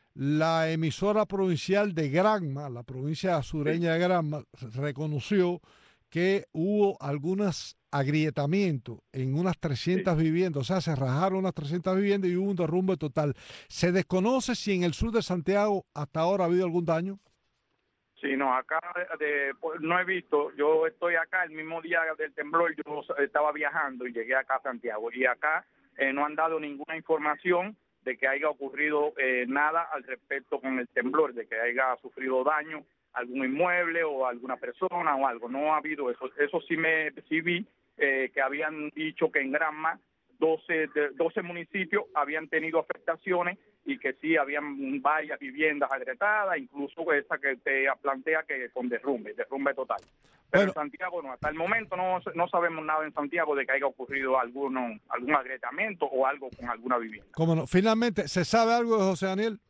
la emisora provincial de Granma, la provincia sureña de Granma, reconoció que hubo algunos agrietamientos en unas trescientas sí. viviendas, o sea, se rajaron unas trescientas viviendas y hubo un derrumbe total. ¿Se desconoce si en el sur de Santiago hasta ahora ha habido algún daño? Sí, no, acá de, pues, no he visto, yo estoy acá el mismo día del temblor, yo estaba viajando y llegué acá a Santiago, y acá eh, no han dado ninguna información de que haya ocurrido eh, nada al respecto con el temblor, de que haya sufrido daño algún inmueble o alguna persona o algo. No ha habido eso. Eso sí me sí vi eh, que habían dicho que en Granma doce, de, doce municipios habían tenido afectaciones y que sí habían varias viviendas agrietadas, incluso esa que te plantea que con derrumbe, derrumbe total. Pero bueno, en Santiago no, hasta el momento no, no sabemos nada en Santiago de que haya ocurrido alguno, algún agrietamiento o algo con alguna vivienda. ¿Cómo no? Finalmente, ¿se sabe algo de José Daniel?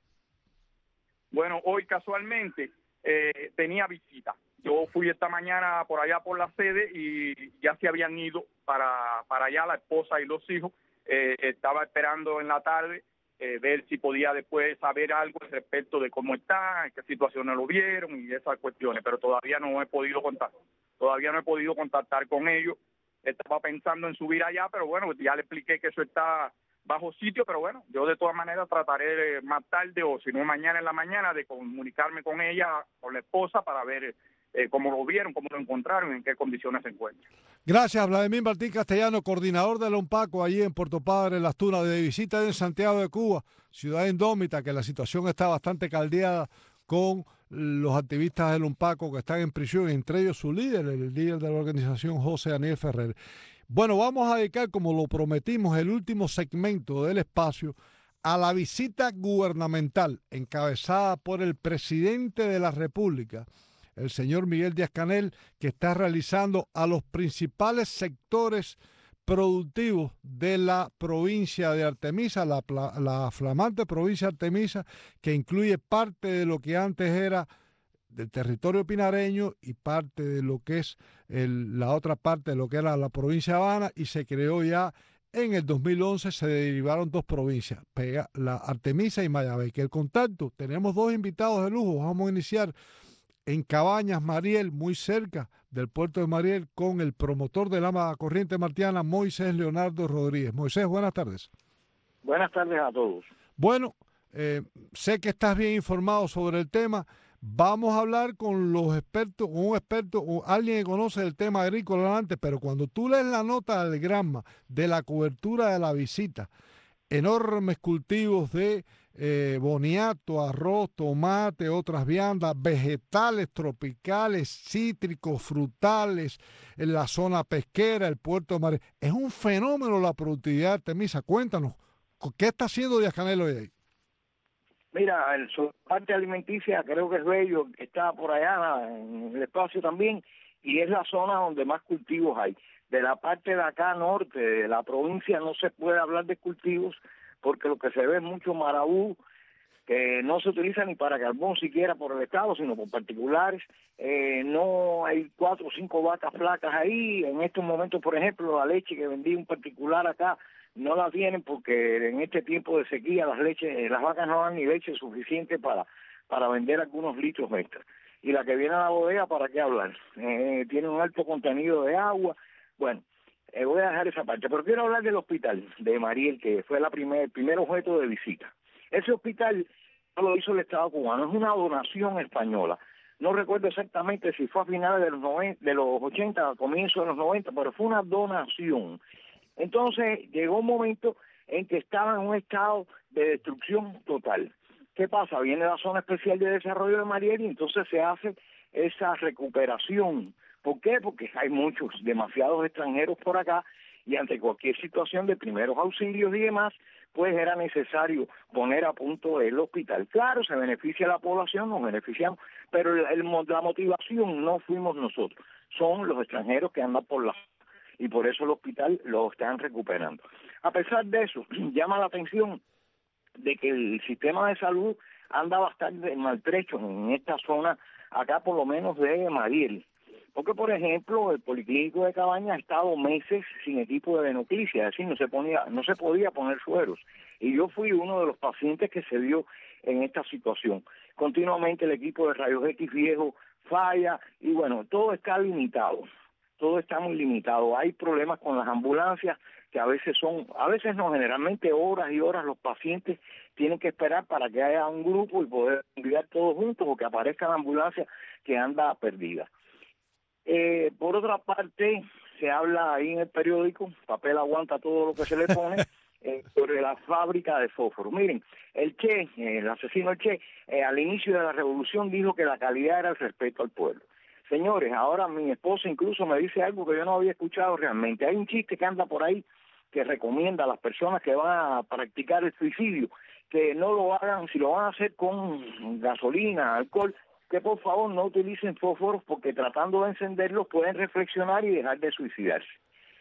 Bueno, hoy casualmente eh, tenía visita. Yo fui esta mañana por allá por la sede y ya se habían ido para, para allá la esposa y los hijos. Eh, estaba esperando en la tarde eh, ver si podía después saber algo respecto de cómo está, en qué situaciones lo vieron y esas cuestiones, pero todavía no he podido contactar, todavía no he podido contactar con ellos. Estaba pensando en subir allá, pero bueno, ya le expliqué que eso está bajo sitio, pero bueno, yo de todas maneras trataré más tarde o si no mañana en la mañana de comunicarme con ella, con la esposa, para ver eh, cómo lo vieron, cómo lo encontraron, en qué condiciones se encuentran. Gracias, Vladimir Martín Castellano, coordinador de Lompaco, allí en Puerto Padre, Las Tunas, de visita en Santiago de Cuba, ciudad indómita, que la situación está bastante caldeada con los activistas de Lompaco que están en prisión, entre ellos su líder, el líder de la organización, José Daniel Ferrer. Bueno, vamos a dedicar, como lo prometimos, el último segmento del espacio a la visita gubernamental encabezada por el presidente de la República, el señor Miguel Díaz-Canel, que está realizando a los principales sectores productivos de la provincia de Artemisa, la, la flamante provincia de Artemisa, que incluye parte de lo que antes era del territorio pinareño y parte de lo que es el, la otra parte de lo que era la provincia de Habana, y se creó ya en el dos mil once, se derivaron dos provincias, pega, la Artemisa y Mayabey. Que el contacto, tenemos dos invitados de lujo, vamos a iniciar en Cabañas, Mariel, muy cerca del puerto de Mariel, con el promotor de la corriente martiana, Moisés Leonardo Rodríguez. Moisés, buenas tardes. Buenas tardes a todos. Bueno, eh, sé que estás bien informado sobre el tema. Vamos a hablar con los expertos, con un experto, o alguien que conoce el tema agrícola antes, pero cuando tú lees la nota del Granma de la cobertura de la visita, enormes cultivos de eh, boniato, arroz, tomate, otras viandas, vegetales tropicales, cítricos, frutales, en la zona pesquera, el puerto de Mariel. Es un fenómeno la productividad de Artemisa. Cuéntanos, ¿qué está haciendo Díaz-Canel hoy ahí? Mira, en su parte alimenticia creo que es bello, que está por allá en el espacio también, y es la zona donde más cultivos hay. De la parte de acá norte de la provincia no se puede hablar de cultivos porque lo que se ve es mucho marabú, que no se utiliza ni para carbón siquiera por el Estado, sino por particulares. Eh, no hay cuatro o cinco vacas flacas ahí. En estos momentos, por ejemplo, la leche que vendía un particular acá no la tienen porque en este tiempo de sequía las leches, las vacas no dan ni leche suficiente para para vender algunos litros extra. Y la que viene a la bodega, ¿para qué hablar? Eh, tiene un alto contenido de agua. Bueno, eh, voy a dejar esa parte, pero quiero hablar del hospital de Mariel, que fue la primer, el primer objeto de visita. Ese hospital no lo hizo el Estado cubano, es una donación española. No recuerdo exactamente si fue a finales de los, noventa, de los ochenta, a comienzos de los noventa, pero fue una donación. Entonces llegó un momento en que estaba en un estado de destrucción total. ¿Qué pasa? Viene la Zona Especial de Desarrollo de Mariel y entonces se hace esa recuperación. ¿Por qué? Porque hay muchos, demasiados extranjeros por acá y ante cualquier situación de primeros auxilios y demás, pues era necesario poner a punto el hospital. Claro, se beneficia a la población, nos beneficiamos, pero el, el, la motivación no fuimos nosotros, son los extranjeros que andan por la... y por eso el hospital lo están recuperando. A pesar de eso, llama la atención de que el sistema de salud anda bastante maltrecho en esta zona, acá por lo menos de Mariel. Porque, por ejemplo, el Policlínico de Cabañas ha estado meses sin equipo de venoclisis, es decir, no se ponía, no se podía poner sueros. Y yo fui uno de los pacientes que se vio en esta situación. Continuamente el equipo de rayos X viejo falla y bueno, todo está limitado. Todo está muy limitado. Hay problemas con las ambulancias que a veces son, a veces no, generalmente horas y horas los pacientes tienen que esperar para que haya un grupo y poder enviar todos juntos o que aparezca la ambulancia que anda perdida. Eh, por otra parte, se habla ahí en el periódico, papel aguanta todo lo que se le pone, eh, sobre la fábrica de fósforo. Miren, el Che, eh, el asesino el Che, eh, al inicio de la revolución dijo que la calidad era el respeto al pueblo. Señores, ahora mi esposa incluso me dice algo que yo no había escuchado realmente. Hay un chiste que anda por ahí que recomienda a las personas que van a practicar el suicidio que no lo hagan, si lo van a hacer con gasolina, alcohol, que por favor no utilicen fósforos porque tratando de encenderlos pueden reflexionar y dejar de suicidarse.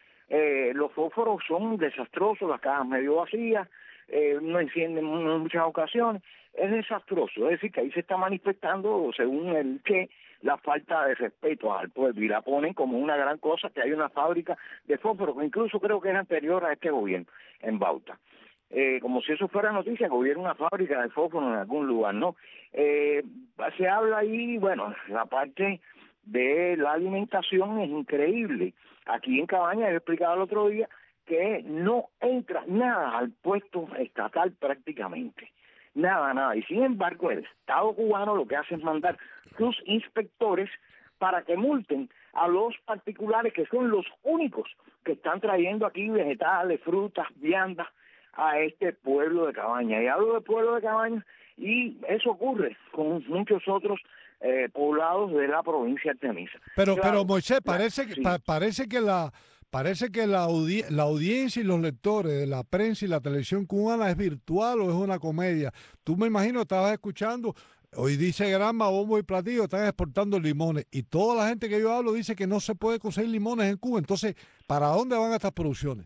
Eh, los fósforos son desastrosos, las cajas medio vacías, eh, no encienden en muchas ocasiones, es desastroso, es decir que ahí se está manifestando, según el que, la falta de respeto al pueblo y la ponen como una gran cosa que hay una fábrica de fósforos, que incluso creo que es anterior a este gobierno, en Bauta. Eh, como si eso fuera noticia, que hubiera una fábrica de fósforos en algún lugar, ¿no? Eh, se habla ahí, bueno, la parte de la alimentación es increíble. Aquí en Cabañas, he explicado el otro día, que no entra nada al puesto estatal prácticamente. Nada, nada. Y sin embargo, el Estado cubano lo que hace es mandar sus inspectores para que multen a los particulares, que son los únicos que están trayendo aquí vegetales, frutas, viandas, a este pueblo de Cabañas. Y hablo del pueblo de Cabañas y eso ocurre con muchos otros eh, poblados de la provincia de Artemisa. Pero, claro, pero Moisés, parece, la, que, sí. pa, parece que la parece que la, audi la audiencia y los lectores de la prensa y la televisión cubana es virtual o es una comedia. Tú me imagino estabas escuchando, hoy dice Granma, bombo y platillo, están exportando limones y toda la gente que yo hablo dice que no se puede conseguir limones en Cuba. Entonces, ¿para dónde van estas producciones?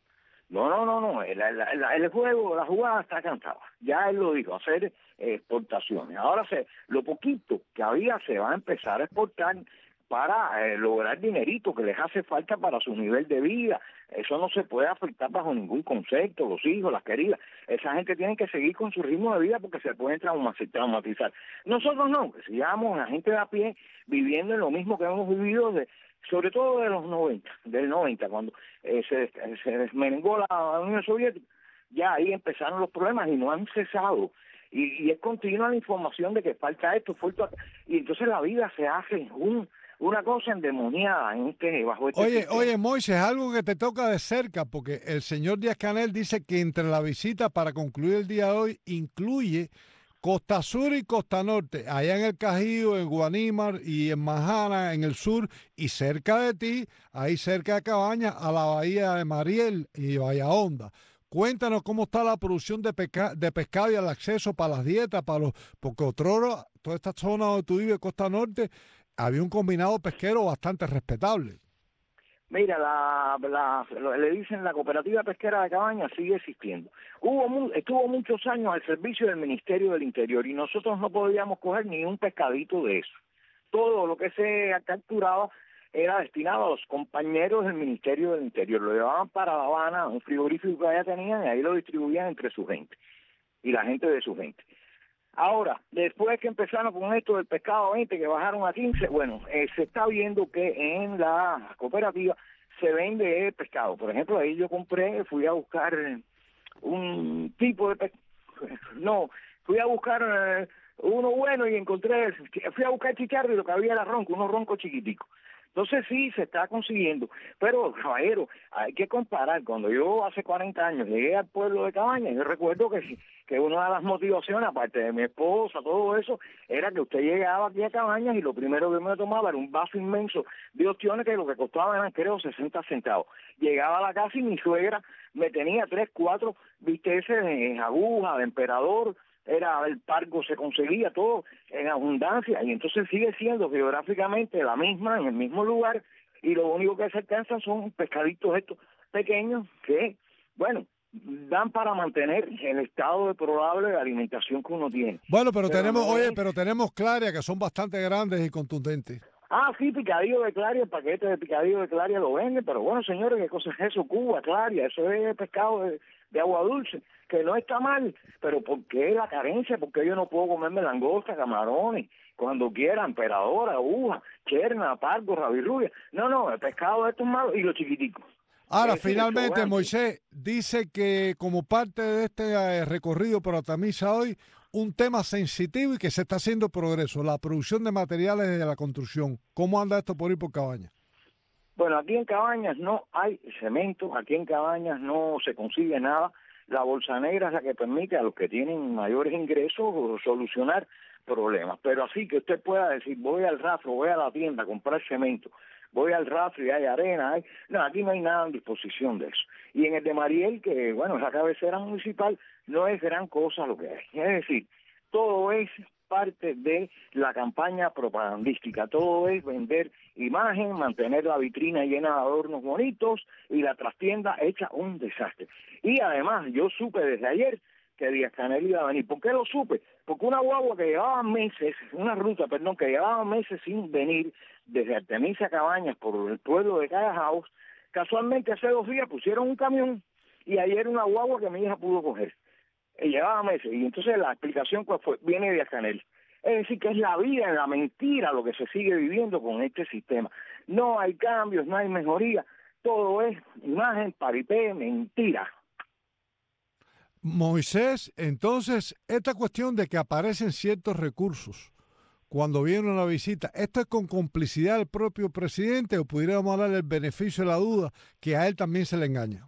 No, no, no, no, el, el, el juego, la jugada está cansada. Ya él lo dijo, hacer eh, exportaciones. Ahora se, lo poquito que había se va a empezar a exportar para eh, lograr dinerito que les hace falta para su nivel de vida. Eso no se puede afectar bajo ningún concepto, los hijos, las queridas. Esa gente tiene que seguir con su ritmo de vida porque se pueden traumatizar. Nosotros no, que sigamos la gente de a pie viviendo en lo mismo que hemos vivido de sobre todo de los noventa, del noventa, cuando eh, se, se desmerengó la Unión Soviética, ya ahí empezaron los problemas y no han cesado. Y, y es continua la información de que falta esto, falta esto, y entonces la vida se hace un, una cosa endemoniada en este, bajo este Oye, sistema. oye, Moisés, algo que te toca de cerca, porque el señor Díaz-Canel dice que entre la visita para concluir el día de hoy incluye Costa Sur y Costa Norte, allá en el Cajío, en Guanímar y en Majana, en el sur, y cerca de ti, ahí cerca de Cabañas, a la bahía de Mariel y Bahía Honda. Cuéntanos cómo está la producción de, pesca de pescado y el acceso para las dietas, para los, porque otrora, toda esta zona donde tú vives, Costa Norte, había un combinado pesquero bastante respetable. Mira, la, la, le dicen la cooperativa pesquera de Cabañas sigue existiendo. Hubo estuvo muchos años al servicio del Ministerio del Interior y nosotros no podíamos coger ni un pescadito de eso. Todo lo que se capturaba era destinado a los compañeros del Ministerio del Interior. Lo llevaban para La Habana, un frigorífico que allá tenían, y ahí lo distribuían entre su gente y la gente de su gente. Ahora, después que empezaron con esto del pescado veinte, que bajaron a quince, bueno, eh, se está viendo que en la cooperativa se vende pescado. Por ejemplo, ahí yo compré, fui a buscar un tipo de pescado, no, fui a buscar eh, uno bueno y encontré, fui a buscar chicharro y lo que había era ronco, unos roncos chiquiticos. Entonces sí, se está consiguiendo. Pero, caballero, hay que comparar. Cuando yo hace cuarenta años llegué al pueblo de Cabañas, yo recuerdo que, que una de las motivaciones, aparte de mi esposa, todo eso, era que usted llegaba aquí a Cabañas y lo primero que me tomaba era un vaso inmenso de ostiones que lo que costaban eran, creo, sesenta centavos. Llegaba a la casa y mi suegra me tenía tres, cuatro bisteces en aguja, de emperador, era el pargo, se conseguía todo en abundancia, y entonces sigue siendo geográficamente la misma, en el mismo lugar, y lo único que se alcanzan son pescaditos estos pequeños que, bueno, dan para mantener el estado de probable de alimentación que uno tiene. Bueno, pero, pero tenemos, no oye, es... pero tenemos claria que son bastante grandes y contundentes. Ah, sí, picadillo de claria, el paquete de picadillo de claria lo venden, pero bueno, señores, ¿qué cosa es eso? Cuba, claria, eso es pescado de, de agua dulce, que no está mal, pero ¿por qué la carencia? ¿Por qué yo no puedo comerme langosta, camarones, cuando quiera, emperadora, aguja, cherna, pargo, rabirrubia? No, no, el pescado de estos es malo y los chiquiticos. Ahora, Ese finalmente, es Moisés dice que como parte de este eh, recorrido por Altamisa hoy, un tema sensitivo y que se está haciendo progreso, la producción de materiales de la construcción. ¿Cómo anda esto por ir por Cabañas? Bueno, aquí en Cabañas no hay cemento, aquí en Cabañas no se consigue nada. La bolsa negra es la que permite a los que tienen mayores ingresos solucionar problemas. Pero así que usted pueda decir, voy al rastro, voy a la tienda a comprar cemento, voy al rastro y hay arena, hay... no, aquí no hay nada en disposición de eso. Y en el de Mariel, que bueno, es la cabecera municipal, no es gran cosa lo que hay. Es decir, todo es parte de la campaña propagandística, todo es vender imagen, mantener la vitrina llena de adornos bonitos y la trastienda hecha un desastre. Y además, yo supe desde ayer que Díaz-Canel iba a venir. ¿Por qué lo supe? Porque una guagua que llevaba meses, una ruta, perdón, que llevaba meses sin venir desde Artemisa a Cabañas por el pueblo de Cajajaos, casualmente hace dos días pusieron un camión y ayer una guagua que mi hija pudo coger. Y llevaba meses, y entonces la explicación cuál fue, viene de Díaz-Canel. Es decir, que es la vida, la mentira lo que se sigue viviendo con este sistema. No hay cambios, no hay mejoría, todo es imagen, paripé, mentira. Moisés, entonces, esta cuestión de que aparecen ciertos recursos cuando viene una visita, ¿esto es con complicidad del propio presidente o pudiéramos darle el beneficio de la duda que a él también se le engaña?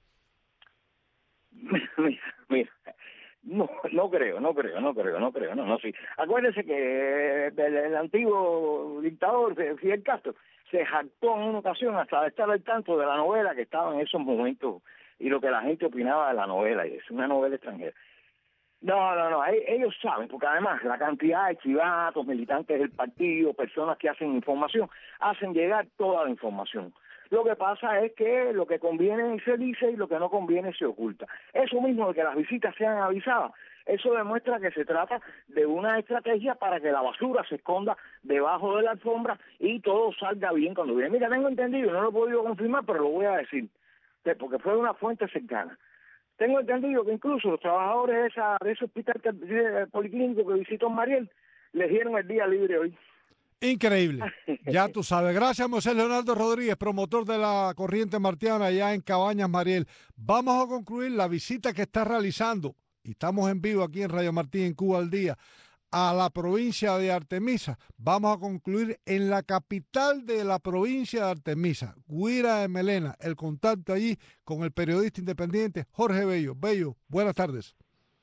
Mira, mira. No, no creo, no creo, no creo, no creo, no, no, sí. Acuérdense que el, el antiguo dictador Fidel Castro se jactó en una ocasión hasta de estar al tanto de la novela que estaba en esos momentos y lo que la gente opinaba de la novela, y es una novela extranjera. No, no, no, ellos saben, porque además la cantidad de chivatos, militantes del partido, personas que hacen información, hacen llegar toda la información. Lo que pasa es que lo que conviene se dice y lo que no conviene se oculta. Eso mismo de que las visitas sean avisadas, eso demuestra que se trata de una estrategia para que la basura se esconda debajo de la alfombra y todo salga bien cuando viene. Mira, tengo entendido, no lo he podido confirmar, pero lo voy a decir, porque fue una fuente cercana. Tengo entendido que incluso los trabajadores de, esa, de ese hospital policlínico que visitó Mariel les dieron el día libre hoy. Increíble. Ya tú sabes. Gracias, Moisés Leonardo Rodríguez, promotor de la corriente martiana allá en Cabañas, Mariel. Vamos a concluir la visita que está realizando, y estamos en vivo aquí en Radio Martí, en Cuba al Día, a la provincia de Artemisa. Vamos a concluir en la capital de la provincia de Artemisa, Guira de Melena. El contacto allí con el periodista independiente Jorge Bello. Bello, buenas tardes.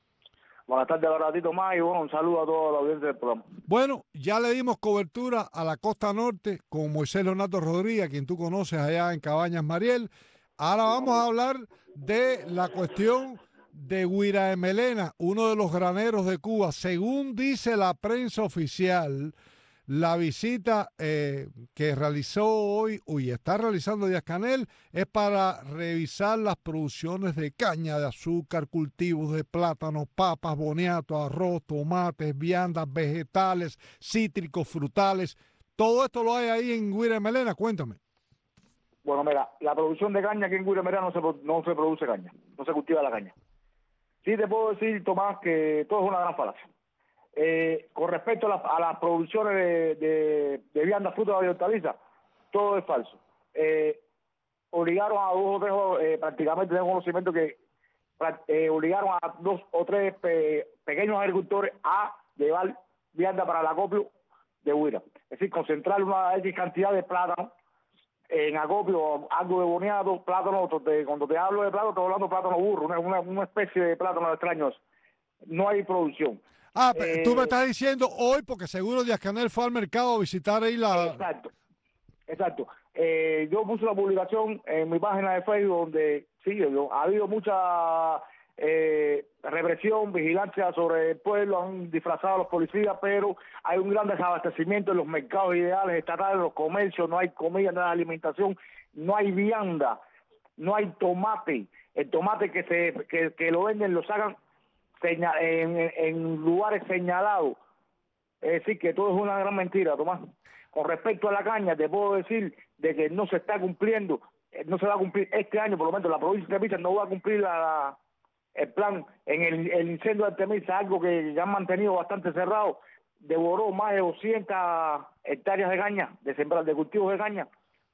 Buenas tardes, Baratito May, bueno, un saludo a toda la audiencia del programa. Bueno, ya le dimos cobertura a la costa norte con Moisés Leonardo Rodríguez, a quien tú conoces allá en Cabañas, Mariel. Ahora vamos a hablar de la cuestión de Guira de Melena, uno de los graneros de Cuba. Según dice la prensa oficial, la visita eh, que realizó hoy, y está realizando Díaz-Canel, es para revisar las producciones de caña de azúcar, cultivos de plátanos, papas, boniato, arroz, tomates, viandas, vegetales, cítricos, frutales. Todo esto lo hay ahí en Guira de Melena. Cuéntame. Bueno, mira, la producción de caña aquí en Guira de Melena no se, no se produce caña, no se cultiva la caña. Sí te puedo decir, Tomás, que todo es una gran falacia. Eh, con respecto a, la, a las producciones de, de, de viandas, frutas y hortalizas, todo es falso. Eh, obligaron a dos o tres, eh, prácticamente tengo conocimiento que eh, obligaron a dos o tres pe, pequeños agricultores a llevar vianda para el acopio de Guira. es decir, concentrar una X cantidad de plátano en acopio, algo de boneado, plátano, te, cuando te hablo de plátano, estoy hablando de plátano burro, una, una, una especie de plátano extraños. No hay producción. Ah, eh, tú me estás diciendo hoy, porque seguro Díaz-Canel fue al mercado a visitar ahí la... Exacto, exacto. Eh, yo puse una publicación en mi página de Facebook donde, sí, yo, ha habido mucha eh, represión, vigilancia sobre el pueblo, han disfrazado a los policías, pero hay un gran desabastecimiento en los mercados ideales estatales, en los comercios, no hay comida, no hay alimentación, no hay vianda, no hay tomate. El tomate que se que, que lo venden lo sacan señal, en, en lugares señalados. Es decir, que todo es una gran mentira, Tomás. Con respecto a la caña, te puedo decir de que no se está cumpliendo, no se va a cumplir este año, por lo menos la provincia de Artemisa no va a cumplir la, la, el plan en el, el incendio de Artemisa, algo que ya han mantenido bastante cerrado, devoró más de doscientas hectáreas de caña, de sembrar, de cultivos de caña.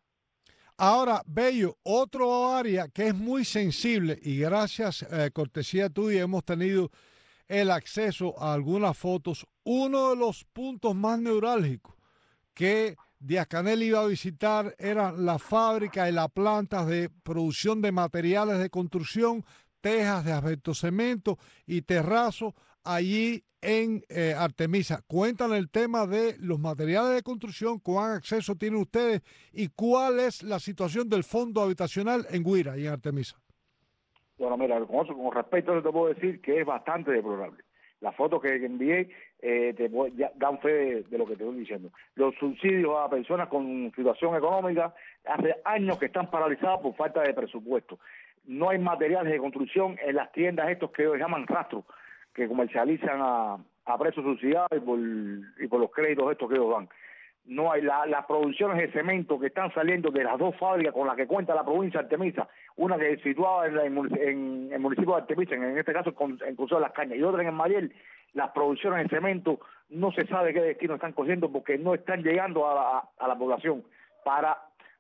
Ahora, Bello, otro área que es muy sensible y gracias a eh, cortesía tuya hemos tenido el acceso a algunas fotos, uno de los puntos más neurálgicos que Díaz-Canel iba a visitar era la fábrica y las plantas de producción de materiales de construcción, tejas de asbestocemento y terrazo allí en eh, Artemisa. Cuéntanos el tema de los materiales de construcción, cuán acceso tienen ustedes y cuál es la situación del fondo habitacional en Guira y en Artemisa. Bueno, mira, con, eso, con respecto a eso te puedo decir que es bastante deplorable. Las fotos que envié eh, te ya, dan fe de, de lo que te estoy diciendo. Los subsidios a personas con situación económica hace años que están paralizados por falta de presupuesto. No hay materiales de construcción en las tiendas estos que ellos llaman rastro, que comercializan a, a precios subsidiados y por, y por los créditos estos que ellos dan. No hay la, las producciones de cemento que están saliendo de las dos fábricas con las que cuenta la provincia de Artemisa, una que es situada en, la, en, en el municipio de Artemisa, en, en este caso en, en Crucero de las Cañas, y otra en el Mariel. Las producciones de cemento no se sabe qué destino están cogiendo porque no están llegando a la, a la población para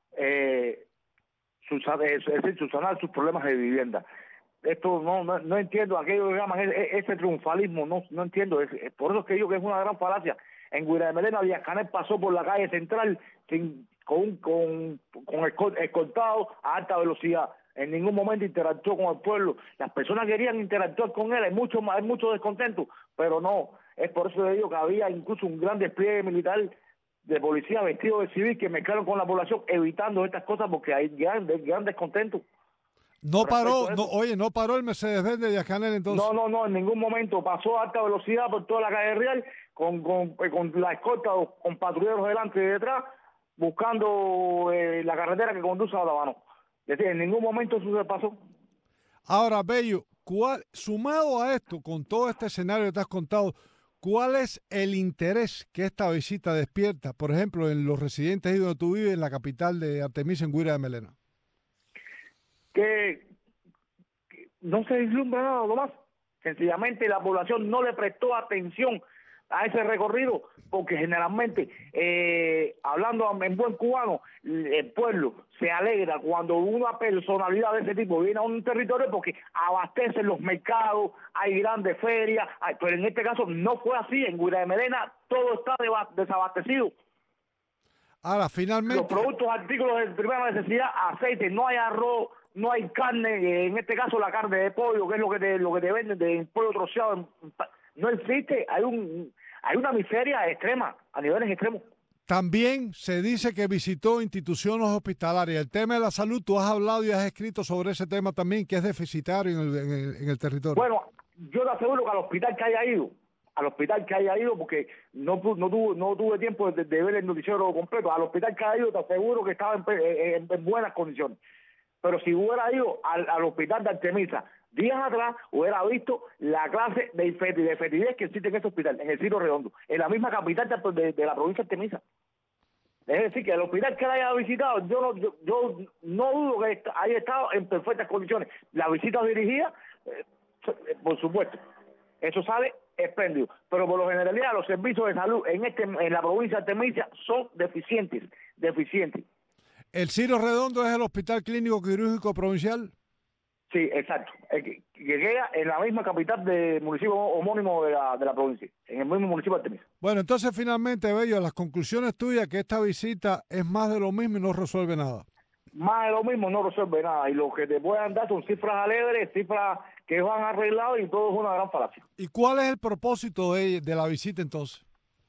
eh, subsanar, es decir, subsanar sus problemas de vivienda. Esto no, no, no entiendo aquello que llaman ese, ese triunfalismo, no, no entiendo. Es, es por eso es que digo que es una gran falacia. En Guira de Melena, Díaz-Canel pasó por la calle central sin, con, con, con escoltado a alta velocidad. En ningún momento interactuó con el pueblo. Las personas querían interactuar con él, hay mucho, hay mucho descontento, pero no. Es por eso que digo que había incluso un gran despliegue militar de policía vestido de civil que mezclaron con la población evitando estas cosas porque hay gran, gran descontento. No paró, no, oye, no paró el Mercedes-Benz de Díaz-Canel entonces. No, no, no, en ningún momento. Pasó a alta velocidad por toda la calle Real con, con, con la escolta, con patrulleros delante y detrás, buscando eh, la carretera que conduce a Tabano. Es decir, en ningún momento eso se pasó. Ahora, Bello, ¿cuál, sumado a esto, con todo este escenario que te has contado, ¿cuál es el interés que esta visita despierta, por ejemplo, en los residentes ahí donde tú vives, en la capital de Artemisa, en Guira de Melena? Que, que no se vislumbra nada más. Sencillamente la población no le prestó atención a ese recorrido porque generalmente, eh, hablando en buen cubano, el pueblo se alegra cuando una personalidad de ese tipo viene a un territorio porque abastecen los mercados, hay grandes ferias, hay, pero en este caso no fue así. En Guira de Melena todo está desabastecido. Ahora, finalmente... Los productos, artículos de primera necesidad, aceite, no hay arroz, no hay carne, en este caso la carne de pollo, que es lo que te, lo que te venden, de pollo troceado, no existe. Hay un hay una miseria extrema, a niveles extremos. También se dice que visitó instituciones hospitalarias. El tema de la salud, tú has hablado y has escrito sobre ese tema también, que es deficitario en el, en el, en el territorio. Bueno, yo te aseguro que al hospital que haya ido, al hospital que haya ido, porque no, no, tuve, no tuve tiempo de, de ver el noticiero completo, al hospital que haya ido te aseguro que estaba en, en, en buenas condiciones. Pero si hubiera ido al, al hospital de Artemisa días atrás, hubiera visto la clase de, de fetidez que existe en ese hospital, en el Ciro Redondo, en la misma capital de, de, de la provincia de Artemisa. Es decir, que el hospital que la haya visitado, yo no, yo, yo no dudo que haya estado en perfectas condiciones. La visita dirigida, eh, por supuesto, eso sale espléndido. Pero por lo general, los servicios de salud en este en la provincia de Artemisa son deficientes, deficientes. ¿El Ciro Redondo es el Hospital Clínico Quirúrgico Provincial? Sí, exacto. El que, que queda en la misma capital del municipio homónimo de la, de la provincia, en el mismo municipio de Artemisa. Bueno, entonces finalmente, Bello, las conclusiones tuyas que esta visita es más de lo mismo y no resuelve nada. Más de lo mismo no resuelve nada. Y lo que te puedan dar son cifras alegres, cifras que van arregladas y todo es una gran falacia. ¿Y cuál es el propósito de, de la visita entonces?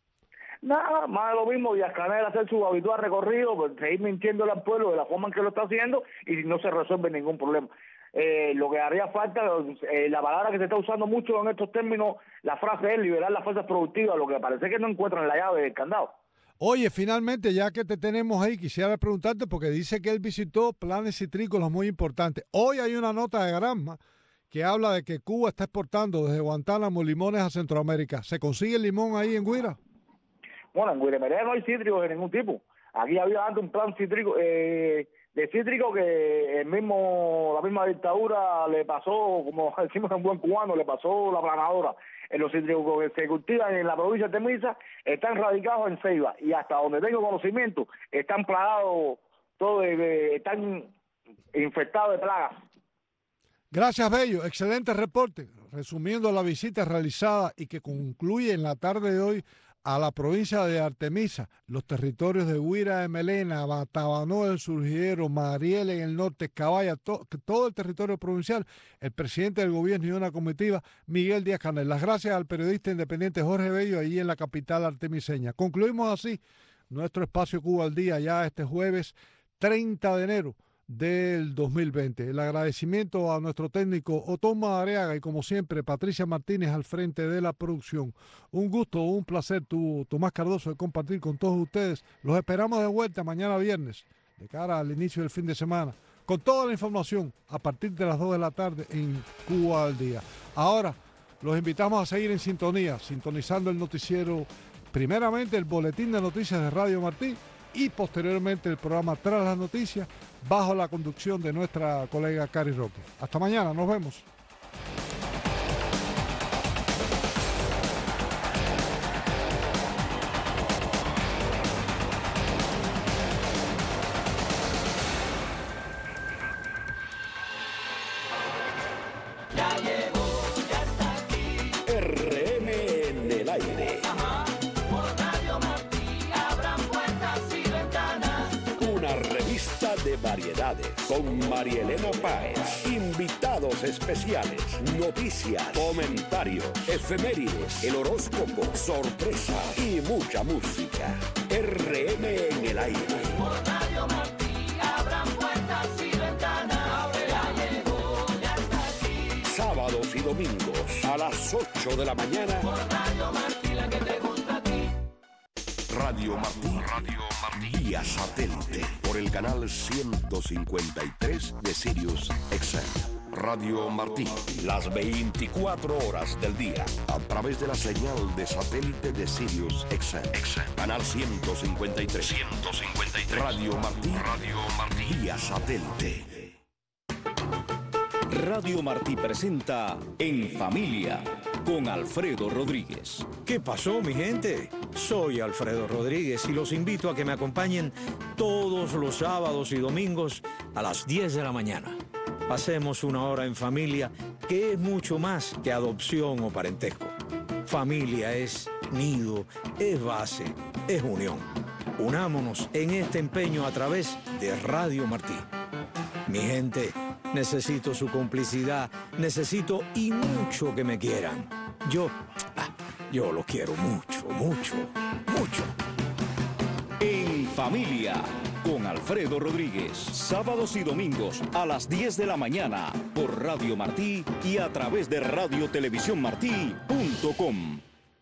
Nada, más de lo mismo, Díaz-Canel hacer su habitual recorrido, pues, seguir mintiéndole al pueblo de la forma en que lo está haciendo y no se resuelve ningún problema. Eh, lo que haría falta, eh, la palabra que se está usando mucho en estos términos, la frase es liberar las fuerzas productivas, lo que parece que no encuentran la llave del candado. Oye, finalmente, ya que te tenemos ahí, quisiera preguntarte, porque dice que él visitó planes citrícolas muy importantes. Hoy hay una nota de Granma que habla de que Cuba está exportando desde Guantánamo limones a Centroamérica. ¿Se consigue el limón ahí en Guira? Bueno, en Guiremerea no hay cítricos de ningún tipo. Aquí había antes un plan cítrico, eh, de cítrico que el mismo, la misma dictadura le pasó, como decimos en buen cubano, le pasó la planadora. En los cítricos que se cultivan en la provincia de Artemisa están radicados en Ceiba y hasta donde tengo conocimiento están plagados, todo de, de, están infectados de plagas. Gracias, Bello. Excelente reporte. Resumiendo la visita realizada y que concluye en la tarde de hoy a la provincia de Artemisa, los territorios de Guira de Melena, Batabanó del Surgidero, Mariel en el norte, Cabaya, to, todo el territorio provincial, el presidente del gobierno y una comitiva, Miguel Díaz-Canel. Las gracias al periodista independiente Jorge Bello, allí en la capital artemiseña. Concluimos así nuestro espacio Cuba al Día, ya este jueves treinta de enero del dos mil veinte. El agradecimiento a nuestro técnico Otón Madariaga y como siempre Patricia Martínez al frente de la producción. Un gusto, un placer, tu, Tomás Cardoso, de compartir con todos ustedes. Los esperamos de vuelta mañana viernes, de cara al inicio del fin de semana, con toda la información a partir de las dos de la tarde en Cuba al Día. Ahora los invitamos a seguir en sintonía, sintonizando el noticiero, primeramente el boletín de noticias de Radio Martí y posteriormente el programa Tras las Noticias, bajo la conducción de nuestra colega Cari Roque. Hasta mañana, nos vemos. Ya llegó, ya está aquí. R M en el aire. Ajá. Por Radio Martí abran puertas y ventanas. Una revista de variedades con Marielena Páez. Invitados especiales, noticias, comentarios, efemérides, el horóscopo, sorpresa y mucha música. R M en el aire. Por Radio Martí abran puertas y ventanas. Ya llegó, ya está aquí. Sábados y domingos a las ocho de la mañana. Por Radio Martí, la que te gusta a ti. Radio Martí, Radio Martí, vía satélite, por el canal ciento cincuenta y tres de Sirius X M. Radio Martí, las veinticuatro horas del día, a través de la señal de satélite de Sirius X M. Canal ciento cincuenta y tres. ciento cincuenta y tres. Radio Martí, Radio Martí, vía satélite. Radio Martí presenta En Familia con Alfredo Rodríguez. ¿Qué pasó, mi gente? Soy Alfredo Rodríguez y los invito a que me acompañen todos los sábados y domingos a las diez de la mañana. Pasemos una hora en familia, que es mucho más que adopción o parentesco. Familia es nido, es base, es unión. Unámonos en este empeño a través de Radio Martí. Mi gente, necesito su complicidad, necesito y mucho que me quieran. Yo, ah, yo los quiero mucho, mucho, mucho. En Familia con Alfredo Rodríguez, sábados y domingos a las diez de la mañana por Radio Martí y a través de radio televisión martí punto com.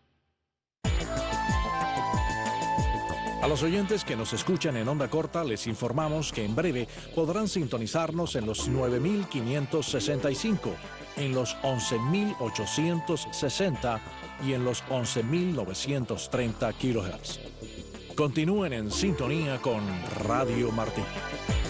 A los oyentes que nos escuchan en onda corta les informamos que en breve podrán sintonizarnos en los nueve mil quinientos sesenta y cinco, en los once mil ochocientos sesenta y en los once mil novecientos treinta kilohertz. Continúen en sintonía con Radio Martí.